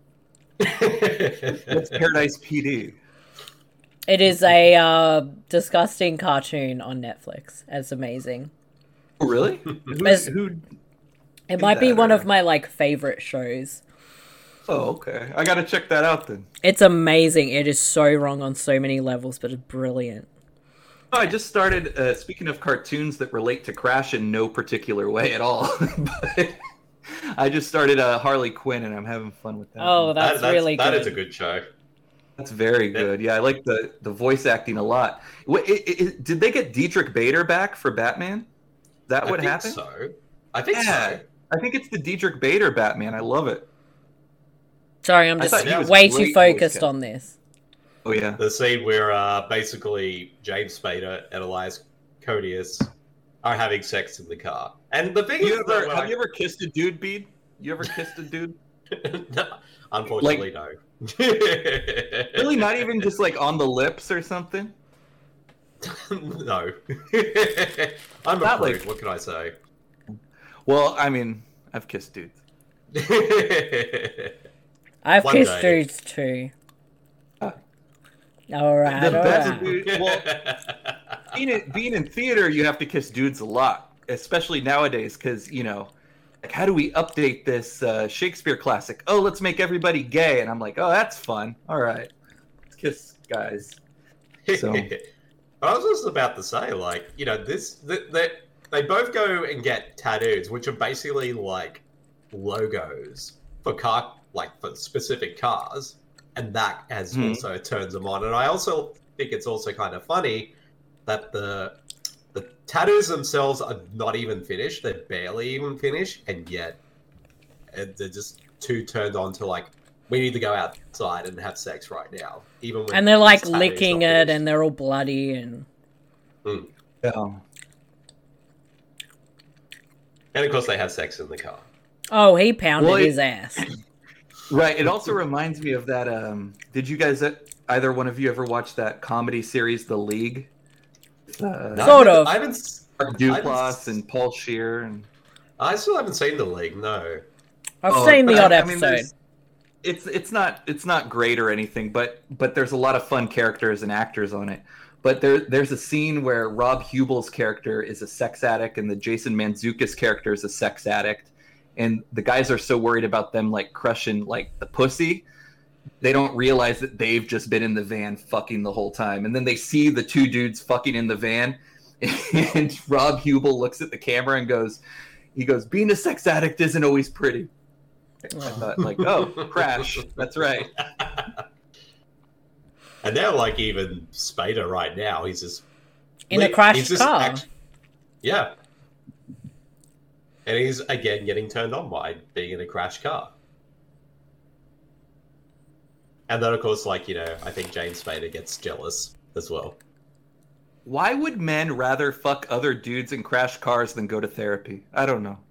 What's Paradise P D? It is a uh, disgusting cartoon on Netflix. It's amazing. Oh, really? Who, As- who? It Is might be that, one or- of my like favorite shows. Oh, okay. I gotta check that out then. It's amazing. It is so wrong on so many levels, but it's brilliant. Oh, I just started. Uh, speaking of cartoons that relate to Crash in no particular way at all, but I just started uh, Harley Quinn, and I'm having fun with that. Oh, one. that's, That- really That good. is a good show. That's very good. Yeah, I like the the voice acting a lot. Wait, it, it, did they get Dietrich Bader back for Batman? Is that I what think happened? so. I think Yeah. so. I think it's the Dietrich Bader Batman. I love it. Sorry, I'm I just thought he was way great too voice focused cast. on this. Oh yeah. The scene where uh, basically James Spader and Elias Codius are having sex in the car. And the thing You is, ever, though, have like- you ever kissed a dude, Bede? You ever kissed a dude? No, unfortunately, no. Really? Not even just like on the lips or something? No. I'm a Not prude. like- What can I say? Well, I mean, I've kissed dudes. I've One kissed day. dudes too. Ah. Alright, The best alright. dude. Well, being in, being in theater, you have to kiss dudes a lot, especially nowadays, because you know, like, how do we update this uh, Shakespeare classic? Oh, let's make everybody gay, and I'm like, oh, that's fun. All right, let's kiss guys. So- I was just about to say, like, you know, this that they, they both go and get tattoos, which are basically like logos for car, like for specific cars, and that has Hmm. also turns them on. And I also think it's also kind of funny that the the tattoos themselves are not even finished; they're barely even finished, and yet and they're just too turned on to like, we need to go outside and have sex right now, even when And they're like this tattoo's licking not it finished. and they're all bloody and Yeah. And of course, they had sex in the car. Oh, he pounded Well, it- his ass. Right. It also reminds me of that. Um, did you guys, either one of you, ever watch that comedy series, The League? Uh, No, Sort I haven't- of. I haven't. s- Mark I haven't Duplass s- and Paul Scheer and I still haven't seen the league. No. I've Oh, seen the but odd I- I mean, episode. there's- it's it's not it's not great or anything, but but there's a lot of fun characters and actors on it. But there there's a scene where Rob Hubel's character is a sex addict and the Jason Mantzoukas character is a sex addict, and the guys are so worried about them like crushing like the pussy, they don't realize that they've just been in the van fucking the whole time, and then they see the two dudes fucking in the van, and Rob Hubel looks at the camera and goes, he goes, being a sex addict isn't always pretty. I thought, like, oh, Crash. That's right. And now, like, even Spader right now, he's just In a he's crashed just car. act- yeah. And he's again getting turned on by being in a crashed car. And then, of course, like, you know, I think James Spader gets jealous as well. Why would men rather fuck other dudes in crash cars than go to therapy? I don't know.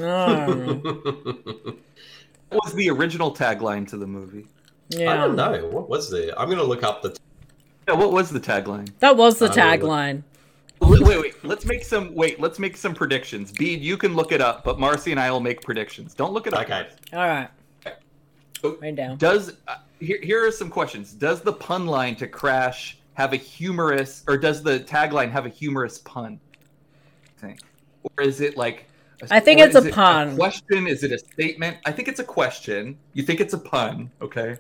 No. What was the original tagline to the movie? Yeah. I don't know. What was the... I'm going to look up the... Yeah, what was the tagline? That was the I don't know. tagline. Wait, wait, wait. Let's make some. Wait, let's make some predictions. Bede, you can look it up, but Marcy and I will make predictions. Don't look it up. Okay. All right. So, Right down. Does uh, here? Here are some questions. Does the pun line to Crash have a humorous, or does the tagline have a humorous pun? I think, or is it like? I think or it's a is it pun. question? Is it a statement? I think it's a question. You think it's a pun? Okay.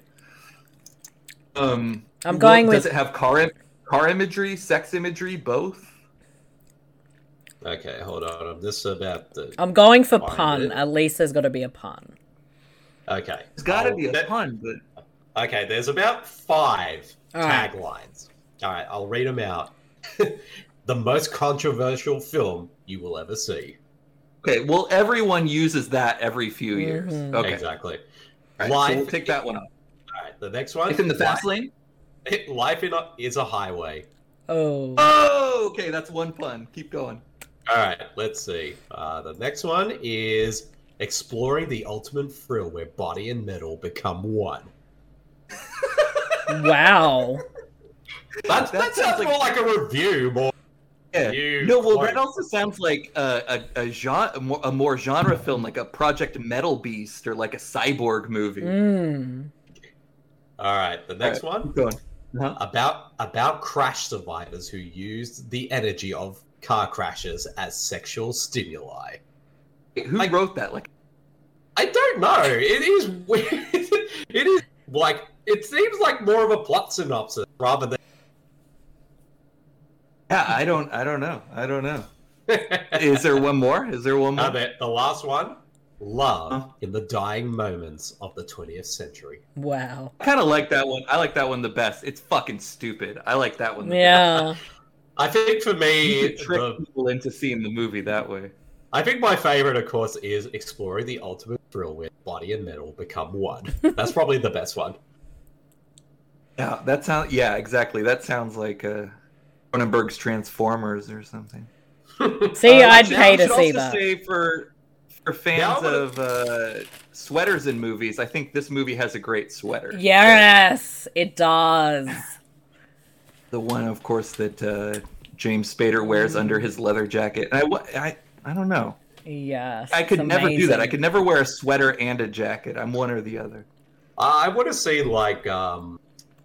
Um, I'm going Does with- it have car im- car imagery, sex imagery, both? Okay, hold on. I'm just about to... I'm going for Find pun. it. At least there's got to be a pun. Okay. It's got to I'll- be a that- pun, but Okay, there's about five All right. taglines. All right, I'll read them out. The most controversial film you will ever see. okay. Well, everyone uses that every few years. Mhm. Okay. Exactly. All right, so Life- we'll take that one up. All right, the next one. Life in the fast lane. Life, life in a, is a highway. Oh. Oh, okay. That's one pun. Keep going. All right, let's see. Uh, the next one is exploring the ultimate thrill where body and metal become one. Wow. That, that, That sounds sounds like- more like a review, more. Yeah. You No, well, quote. that also sounds like a a, a, genre, a, more, a more genre film, like a Project Metal Beast or like a cyborg movie. Mm. All right, the next All right, one. keep going. Uh-huh. about about crash survivors who used the energy of car crashes as sexual stimuli. Who Like- wrote that? Like, I don't know. It is weird. It is like it seems like more of a plot synopsis rather than. yeah, I don't, I don't know, I don't know. Is there one more? Is there one more? Uh, the, the last one, love Huh? in the dying moments of the twentieth century. Wow. I kind of like that one. I like that one the best. It's fucking stupid. I like that one. The Yeah. I think for best. me, You could trick the, people into seeing the movie that way. I think my favorite, of course, is exploring the ultimate thrill where body and metal become one. That's probably the best one. Yeah, that sounds. Yeah, exactly. That sounds like uh, Cronenberg's Transformers or something. See, Uh, I'd now, pay I to should see also that. Say for for fans Yeah, I wanna- of uh, sweaters in movies, I think this movie has a great sweater. Yes, it does. The one, of course, that uh, James Spader wears under his leather jacket. And I, wa- I, I don't know. Yes. I could it's never do that. I amazing. could never wear a sweater and a jacket. I'm one or the other. I want to see like um.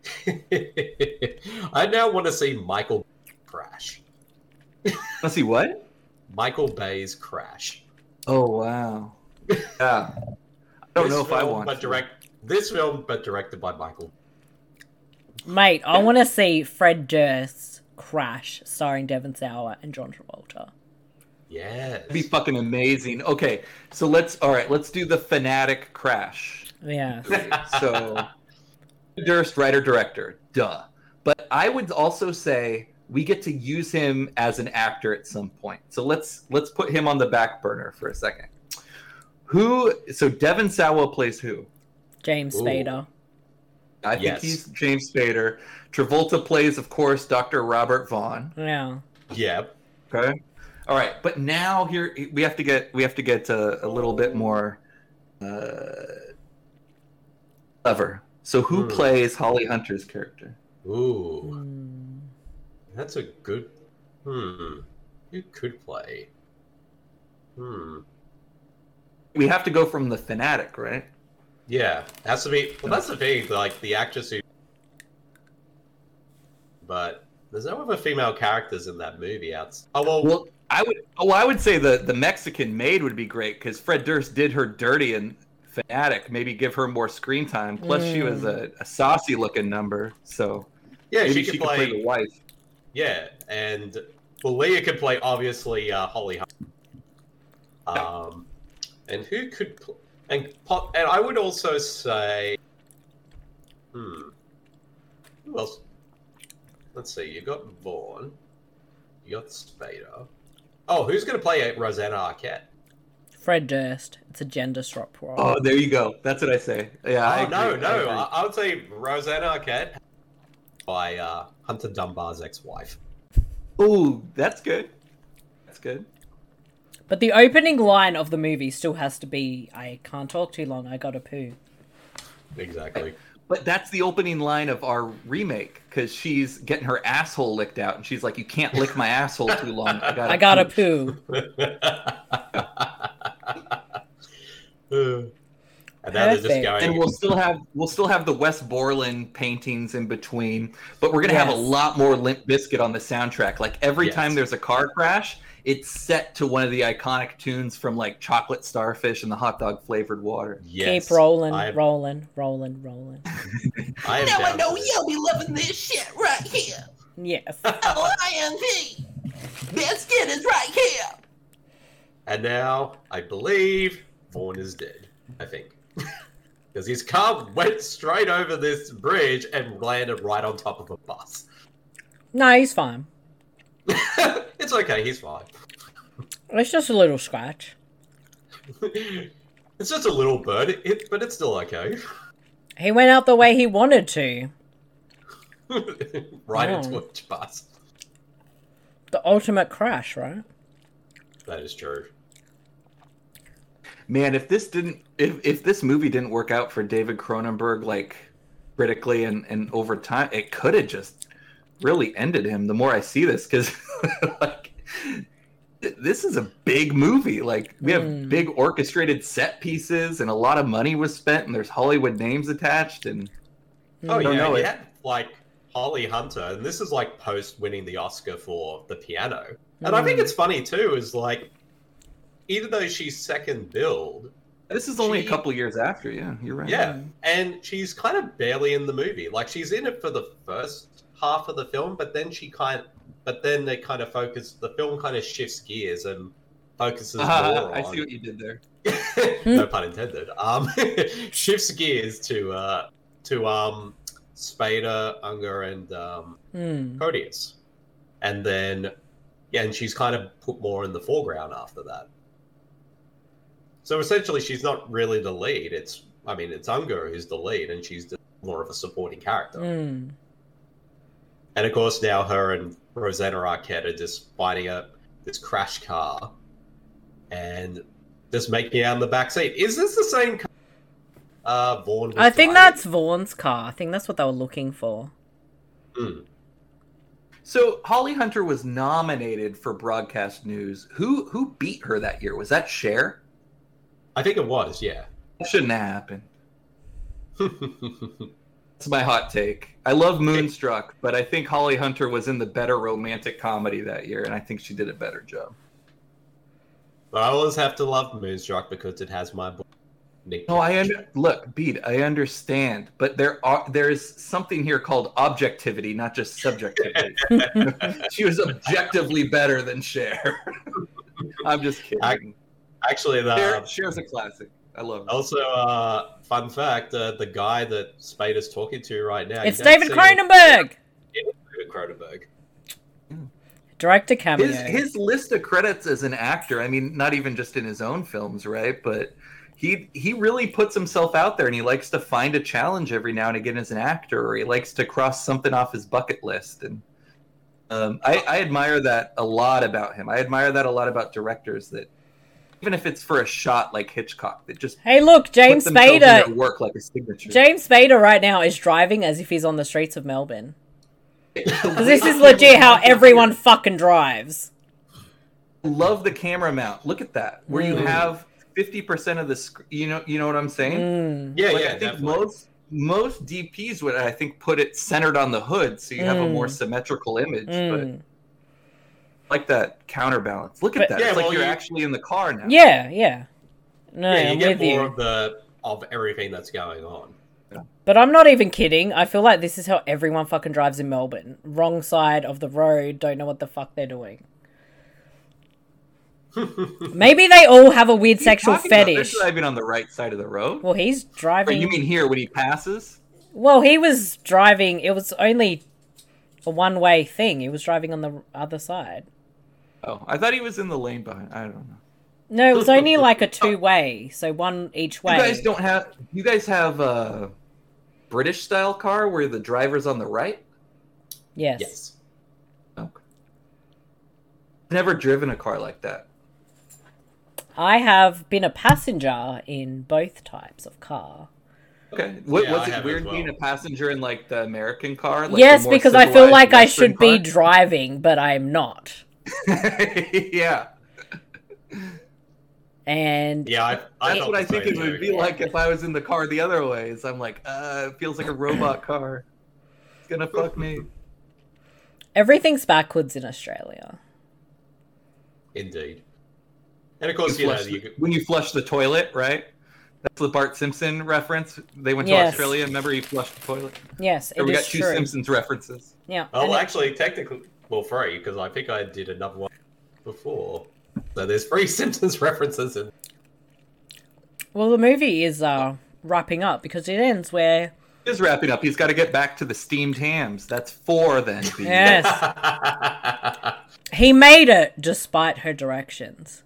I now want to see Michael Crash. Let's see what? Michael Bay's Crash. Oh wow. Yeah. I don't This know if I film, want. but to. direct this film, but directed by Michael. Mate, I want to see Fred Durst's Crash starring Devon Sawa and John Travolta. Yes. It'd be fucking amazing. Okay, so let's. All right, let's do the Fanatic Crash. Yes. So, Durst, writer director, duh. But I would also say we get to use him as an actor at some point. So let's let's put him on the back burner for a second. Who? So Devon Sawa plays who? James Ooh. Spader. I think Yes. he's James Spader. Travolta plays, of course, Doctor Robert Vaughn. Yeah. Yeah. Okay. All right, but now here we have to get we have to get a, a little bit more uh, clever. So who Hmm. plays Holly Hunter's character? Ooh, Hmm. that's a good. Hmm. Who could play? Hmm. We have to go from the fanatic, right? Yeah, it has to be. Well, that's the thing. Like the actress who. But there's no other female characters in that movie. Out. Oh well. Well, I would. Oh, I would say the the Mexican maid would be great because Fred Durst did her dirty in Fanatic. Maybe give her more screen time. Plus, she was a, a saucy looking number, so yeah, maybe she she could could play. play the wife. Yeah, and well, Leah could play obviously uh, Holly Hunter. Um, and who could pl- and po- and I would also say, hmm, who else? Let's see. You got Vaughn, you got Spader. Oh, who's going to play Rosanna Arquette? Fred Durst. It's a gender swap role. Oh, there you go. That's what I say. Yeah, I Oh agree. no, I no, agree. I, I would say Rosanna Arquette by uh, Hunter Dunbar's ex-wife. Ooh, that's good. That's good. But the opening line of the movie still has to be, I can't talk too long, I gotta poo. Exactly. But that's the opening line of our remake because she's getting her asshole licked out, and she's like, "You can't lick my asshole too long. I gotta." I gotta poo." poo. And now they're just Perfect. going. And we'll still have we'll still have the Wes Borland paintings in between, but we're gonna have a Yes. lot more Limp Bizkit on the soundtrack. Like every Yes. time there's a car crash, it's set to one of the iconic tunes from like Chocolate Starfish and the hot dog flavored water. Yes, Keep rolling, I am, rolling, rolling, rolling. I am Now I down know for this. you'll be loving this shit right here. Yes. L I N G. Biscuit is right here. And now I believe Vaughn is dead. I think. Because his car went straight over this bridge and landed right on top of a bus. No, he's fine. It's okay, he's fine. It's just a little scratch. It's just a little bird, it, but it's still okay. He went out the way he wanted to. Right Oh. into a bus. The ultimate crash, right? That is true. Man, if this didn't if if this movie didn't work out for David Cronenberg, like critically and, and over time, it could have just really ended him. The more I see this, because like th- this is a big movie. Like we have Mm. big orchestrated set pieces, and a lot of money was spent, and there's Hollywood names attached. And Oh don't yeah, know he it. had like Holly Hunter, and this is like post winning the Oscar for The Piano. And I think Mm. it's funny too, is like even though she's second billed, this is only She- a couple years after. Yeah, you're right. yeah, and she's kind of barely in the movie. Like she's in it for the first half of the film, but then she kind, but then they kind of focus. The film kind of shifts gears and focuses Ah, more I on. see what you did there. No pun intended. Um, shifts gears to uh to um Spader, Unger, and um Hmm. Proteus, and then yeah, and she's kind of put more in the foreground after that. So essentially, she's not really the lead. It's I mean, it's Unger who's the lead, and she's just more of a supporting character. Hmm. And of course, now her and Rosanna Arquette are just fighting up this crash car and just making out in the back seat. Is this the same car? Uh, Vaughn. was I think driving? that's Vaughn's car. I think that's what they were looking for. Hmm. So Holly Hunter was nominated for Broadcast News. Who who beat her that year? Was that Cher? I think it was. Yeah. That shouldn't have happened. That's my hot take. I love Moonstruck, but I think Holly Hunter was in the better romantic comedy that year, and I think she did a better job. But I always have to love Moonstruck because it has my boy, Nick. No, I under- look, Bede, I understand, but there are there is something here called objectivity, not just subjectivity. She was objectively better than Cher. I'm just kidding. I- Actually, the Cher, Cher's a classic. I love it. also uh, fun fact: uh, the guy that Spader's talking to right now. It's you don't David see- Cronenberg! It is David Cronenberg. Director cameo. His his list of credits as an actor, I mean, not even just in his own films, right? But he he really puts himself out there, and he likes to find a challenge every now and again as an actor, or he likes to cross something off his bucket list. And Um, I, I admire that a lot about him. I admire that a lot about directors that, even if it's for a shot like Hitchcock, that just Hey, look, James put themselves in Spader. their work like a signature. James Spader right now is driving as if he's on the streets of Melbourne. Because this is legit how everyone fucking drives. Love the camera mount. Look at that, where you Mm. have fifty percent of the sc- you know you know what I'm saying? Mm. Yeah, Like, yeah, I think definitely. most most D Ps would I think put it centered on the hood so you have a Mm. more symmetrical image. Mm. But like that counterbalance. Look at But- that. Yeah, it's like well, you're you- actually in the car now. Yeah, yeah. No, yeah, you I'm get with more you. of the of everything that's going on. But I'm not even kidding. I feel like this is how everyone fucking drives in Melbourne. Wrong side of the road, don't know what the fuck they're doing. Maybe they all have a weird What are you sexual talking about? They're fetish. driving on the right side of the road. Well, he's Or driving. you mean here when he passes? Well, he was driving. It was only a one-way thing. He was driving on the other side. Oh, I thought he was in the lane behind. I don't know. No, it was only like a two-way, so one each way. You guys don't have. You guys have a British style car where the driver's on the right. Yes. Yes. Okay. Never driven a car like that. I have been a passenger in both types of car. Okay. What, Yeah, was I it have weird as well. being a passenger in like the American car? Like, yes, the more because I feel civilized like I Western should be car? driving, but I'm not. Yeah. And Yeah, I, I That's felt what I the think same it would too. be like if I was in the car the other way. Is I'm like, uh, it feels like a robot car. It's gonna fuck me. everything's backwards in Australia. Indeed. And of course, You you know, flush you the- when you flush the toilet, right? That's the Bart Simpson reference. They went to Yes. Australia. Remember, he flushed the toilet. Yes, So it we is got two true. Simpsons references. Yeah. Oh, and well, it- actually, technically, well, three, because I think I did another one before. So there's three Simpsons references in. well, the movie is uh, wrapping up because it ends where Just wrapping up. He's got to get back to the steamed hams. That's four then. B. yes, he made it despite her directions.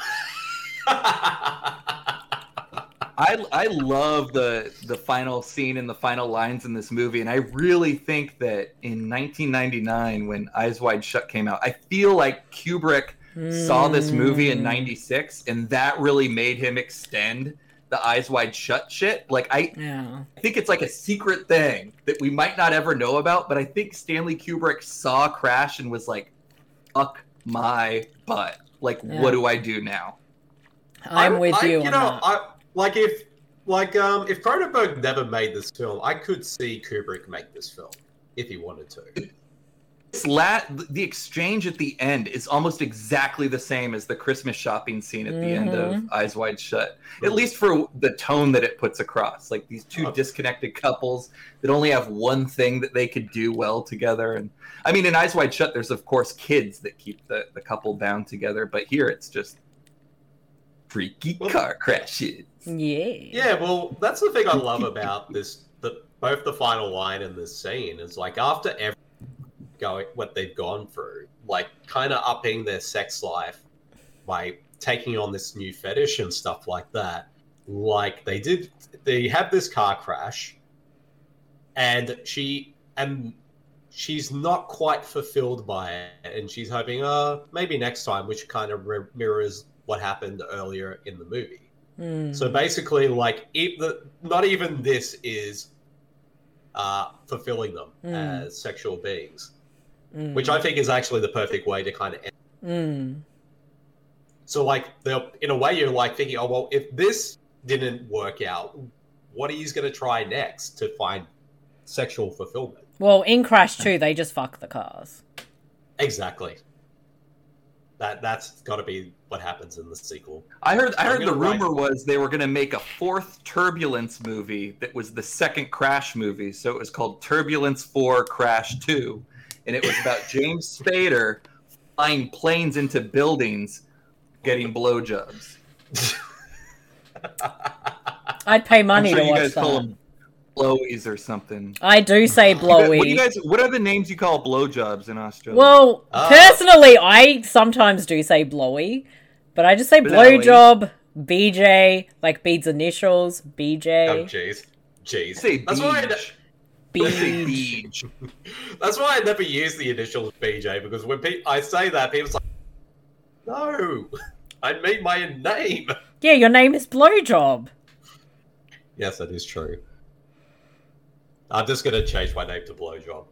I I love the the final scene and the final lines in this movie, and I really think that in nineteen ninety-nine, when Eyes Wide Shut came out, I feel like Kubrick saw this movie in ninety-six, and that really made him extend the Eyes Wide Shut shit. Like I, Yeah. I think it's like a secret thing that we might not ever know about, but I think Stanley Kubrick saw Crash and was like, "Fuck my butt! Like, Yeah. what do I do now?" I'm I- with I- you, You on know, that. I like if like um if Cronenberg never made this film, I could see Kubrick make this film if he wanted to. This la- the exchange at the end is almost exactly the same as the Christmas shopping scene at the end of Eyes Wide Shut. At least for the tone that it puts across. Like these two Oh. disconnected couples that only have one thing that they could do well together. And I mean, in Eyes Wide Shut, there's of course kids that keep the, the couple bound together. But here it's just freaky Well- car crashes. Yeah. Yeah, well, that's the thing I love about this. The both the final line and this scene is like after every going what they've gone through, like kind of upping their sex life by taking on this new fetish and stuff like that. Like they did, they have this car crash, and she and she's not quite fulfilled by it, and she's hoping, uh, maybe next time, which kind of re- mirrors what happened earlier in the movie. Mm. So basically, like, if the, not even this is uh, fulfilling them Mm. as sexual beings, Mm. which I think is actually the perfect way to kind of end. Mm. So, like, they'll- in a way, you're like thinking, oh, well, if this didn't work out, what are you going to try next to find sexual fulfillment? Well, in Crash two, they just fuck the cars. Exactly. That that's got to be what happens in the sequel. I heard. I I'm heard the gonna write- rumor was they were going to make a fourth Turbulence movie that was the second Crash movie. So it was called Turbulence Four Crash Two, and it was about James Spader flying planes into buildings, getting blowjobs. I'd pay I'm money sure to you watch guys that. call them blowies or something. I do say You guys- What do blowy. you guys? What are the names you call blowjobs in Australia? Well, Uh, personally, I sometimes do say blowy, but I just say Blowy. blowjob, B J, like Bede's initials, B J. Oh, jeez. Jeez. say That's why I, beach. Beej. Beej. That's why I never use the initials B J, because when pe- I say that, people's like, no, I mean my name. Yeah, your name is Blowjob. Yes, that is true. I'm just going to change my name to Blowjob.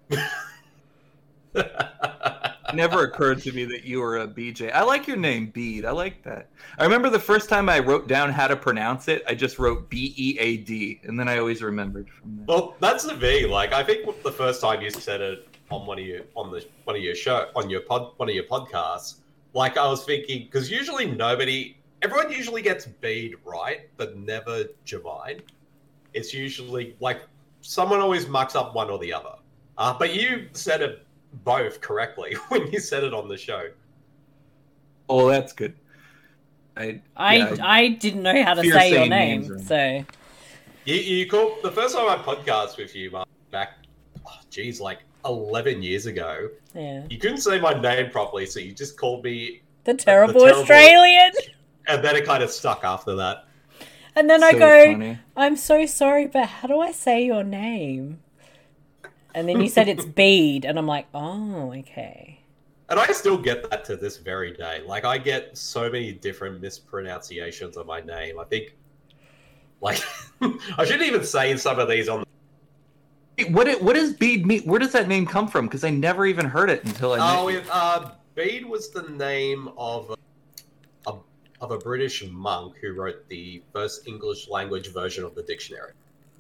It never occurred to me that you were a B J. I like your name, Bead. I like that. I remember the first time I wrote down how to pronounce it, I just wrote B E A D, and then I always remembered from there. Well, that's the thing. Like, I think the first time you said it on one of your on the one of your show on your pod one of your podcasts, like I was thinking, because usually nobody, everyone usually gets Bead right, but never Javine. It's usually like someone always mucks up one or the other. Uh, but you said it both correctly when you said it on the show. Oh, that's good. I I yeah, I didn't know how to fear say your saying name, names, so You, you called the first time I podcast with you, Mark, back, oh, geez, like eleven years ago. yeah. You couldn't say my name properly, so you just called me, The terrible, terrible- Australian. and then it kind of stuck after that. And then I So go, funny. I'm so sorry, but how do I say your name? And then you said it's Bead, and I'm like, oh, okay. And I still get that to this very day. Like, I get so many different mispronunciations of my name. I think, like, I shouldn't even say some of these on. Wait, What it, what does Bead mean? Where does that name come from? Because I never even heard it until I met Oh, you. it, uh, Bede was the name of a, a of a British monk who wrote the first English language version of the dictionary.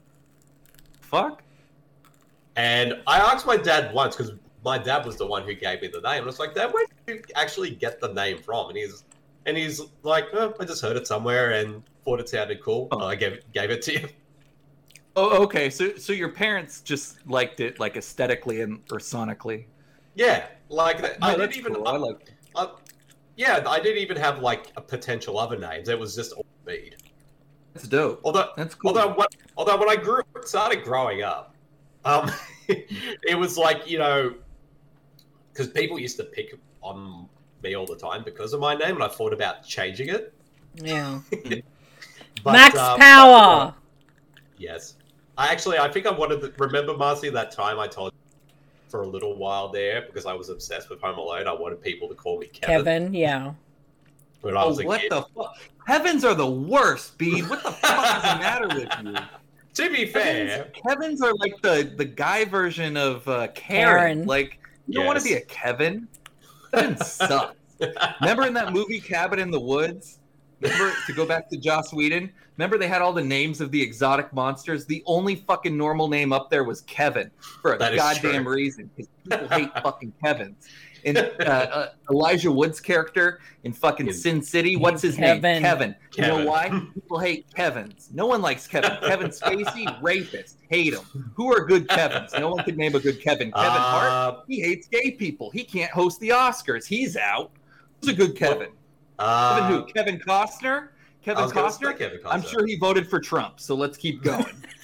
Fuck. And I asked my dad once, because my dad was the one who gave me the name. I was like, Dad, where did you actually get the name from? And he's and he's like, oh, I just heard it somewhere and thought it sounded cool. Oh. I gave gave it to you. Oh, okay. So so your parents just liked it like aesthetically and or sonically. Yeah, like No, I didn't that's even. cool. I like it. uh, yeah, I didn't even have like a potential other names. It was just all Bede. That's dope. Although, That's cool. although, what, although when I grew started growing up, um, it was like, you know, because people used to pick on me all the time because of my name, and I thought about changing it. Yeah. But, Max um, Power! Yes, I actually, I think I wanted to remember, Marcy, that time I told you for a little while there because I was obsessed with Home Alone. I wanted people to call me Kevin, Kevin, yeah. when I Oh, was a what kid. the fuck? Heavens are the worst, Bead. What the fuck is the matter with you? To be fair, Kevins, Kevins are like the, the guy version of uh, Karen. Karen. Like, you don't want to be a Yes. Kevin. Kevin sucks. Remember in that movie Cabin in the Woods? Remember, to go back to Joss Whedon? Remember they had all the names of the exotic monsters? The only fucking normal name up there was Kevin for a That is goddamn true. reason. Because people hate fucking Kevins. And uh, uh, Elijah Wood's character in fucking In- Sin City, what's his Kevin. name? Kevin. You know Kevin. why? People hate Kevins. No one likes Kevin. Kevin Spacey, rapist. Hate him. Who are good Kevins? No one could name a good Kevin. Kevin Hart, Uh, he hates gay people. He can't host the Oscars. He's out. Who's a good Kevin? uh, Kevin who? Kevin Costner? I Kevin was gonna say Costner? Kevin I'm Costner. sure he voted for Trump, so let's keep going.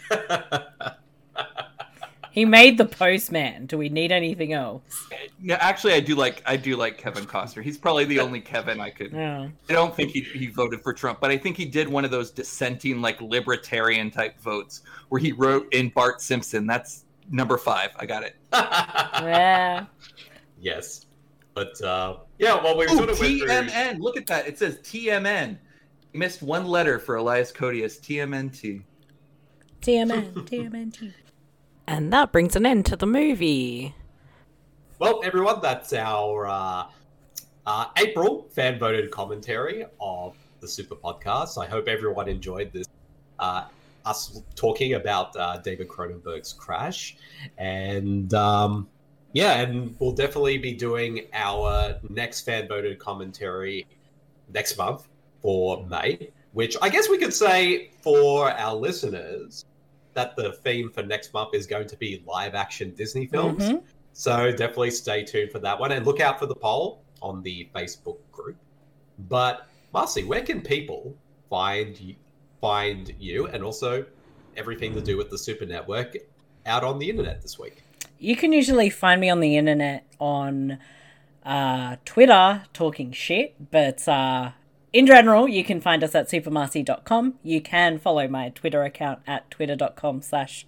He made The Postman. Do we need anything else? Yeah, actually, I do like I do like Kevin Costner. He's probably the only Kevin I could. Yeah. I don't think he, he voted for Trump, but I think he did one of those dissenting, like libertarian type votes where he wrote in Bart Simpson. That's number five. I got it. Yeah. Yes, but uh, yeah, well, we Oh, sort of went T through. M N. Look at that. It says T M N. You missed one letter for Elias Codius. T M N T. T M N, T M N T. And that brings an end to the movie. Well, everyone, that's our uh, uh, April fan voted commentary of the Super Podcast. I hope everyone enjoyed this. Uh, us talking about uh, David Cronenberg's Crash, and um, yeah, and we'll definitely be doing our next fan voted commentary next month for May, which I guess we could say for our listeners that the theme for next month is going to be live action Disney films. Mhm. So definitely stay tuned for that one and look out for the poll on the Facebook group. But Marcy, where can people find you, find you and also everything to do with the Super Network out on the internet this week? You can usually find me on the internet on uh, Twitter talking shit, but uh, in general, you can find us at supermarcy dot com. You can follow my Twitter account at twitter dot com slash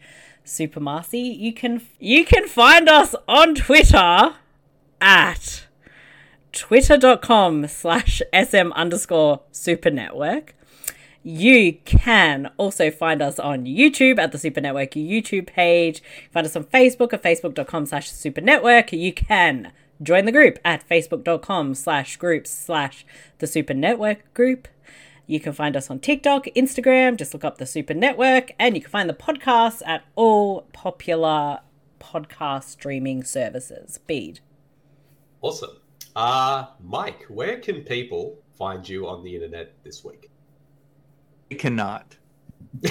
Super Marcy. You can you can find us on Twitter at twitter.com slash sm underscore super network. You can also find us on YouTube at the Super Network YouTube page. Find us on Facebook at facebook.com slash super network. You can join the group at facebook.com slash groups slash the Super Network group. You can find us on TikTok, Instagram, just look up the Super Network, and you can find the podcast at all popular podcast streaming services. Bede. Awesome. Uh, Mike, where can people find you on the internet this week? You cannot. But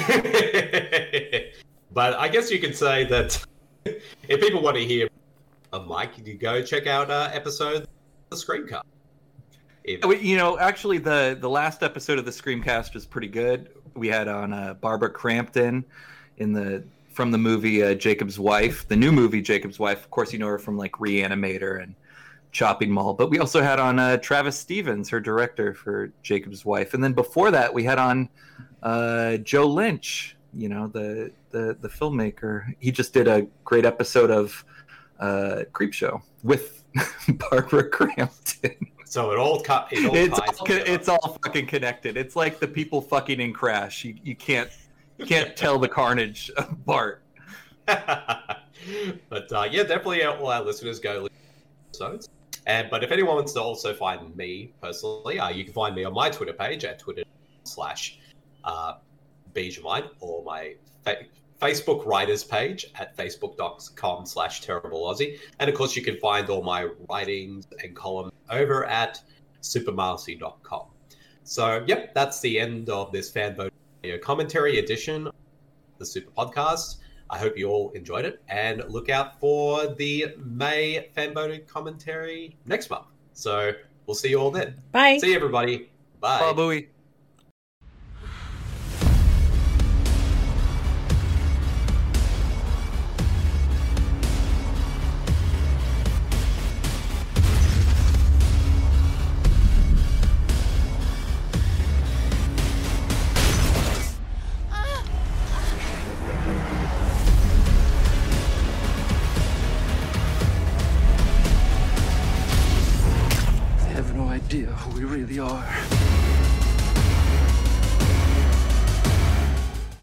I guess you could say that if people want to hear a Mike, you go check out uh, episode of the Screamcast. If... You know, actually, the the last episode of the Screamcast was pretty good. We had on uh, Barbara Crampton in the from the movie uh, Jacob's Wife, the new movie Jacob's Wife. Of course, you know her from like Reanimator and Chopping Mall. But we also had on uh, Travis Stevens, her director for Jacob's Wife, and then before that, we had on uh, Joe Lynch. You know, the the the filmmaker. He just did a great episode of uh, Creepshow with Barbara Crampton. So it all, co- it all it's ties all, together. It's all fucking connected. It's like the people fucking in Crash. You you can't you can't tell the carnage apart. But uh, yeah, definitely all our listeners go listen to episodes. And but if anyone wants to also find me personally, uh, you can find me on my Twitter page at twitter slash uh, Benjamin, or my fa- Facebook writers page at facebook.com slash terrible Aussie. And of course, you can find all my writings and columns over at supermarcy dot com. So, yep, that's the end of this fan vote video commentary edition of the Super Podcast. I hope you all enjoyed it, and look out for the May fan voted commentary next month. So we'll see you all then. Bye. See you, everybody. Bye. Bye, Bowie.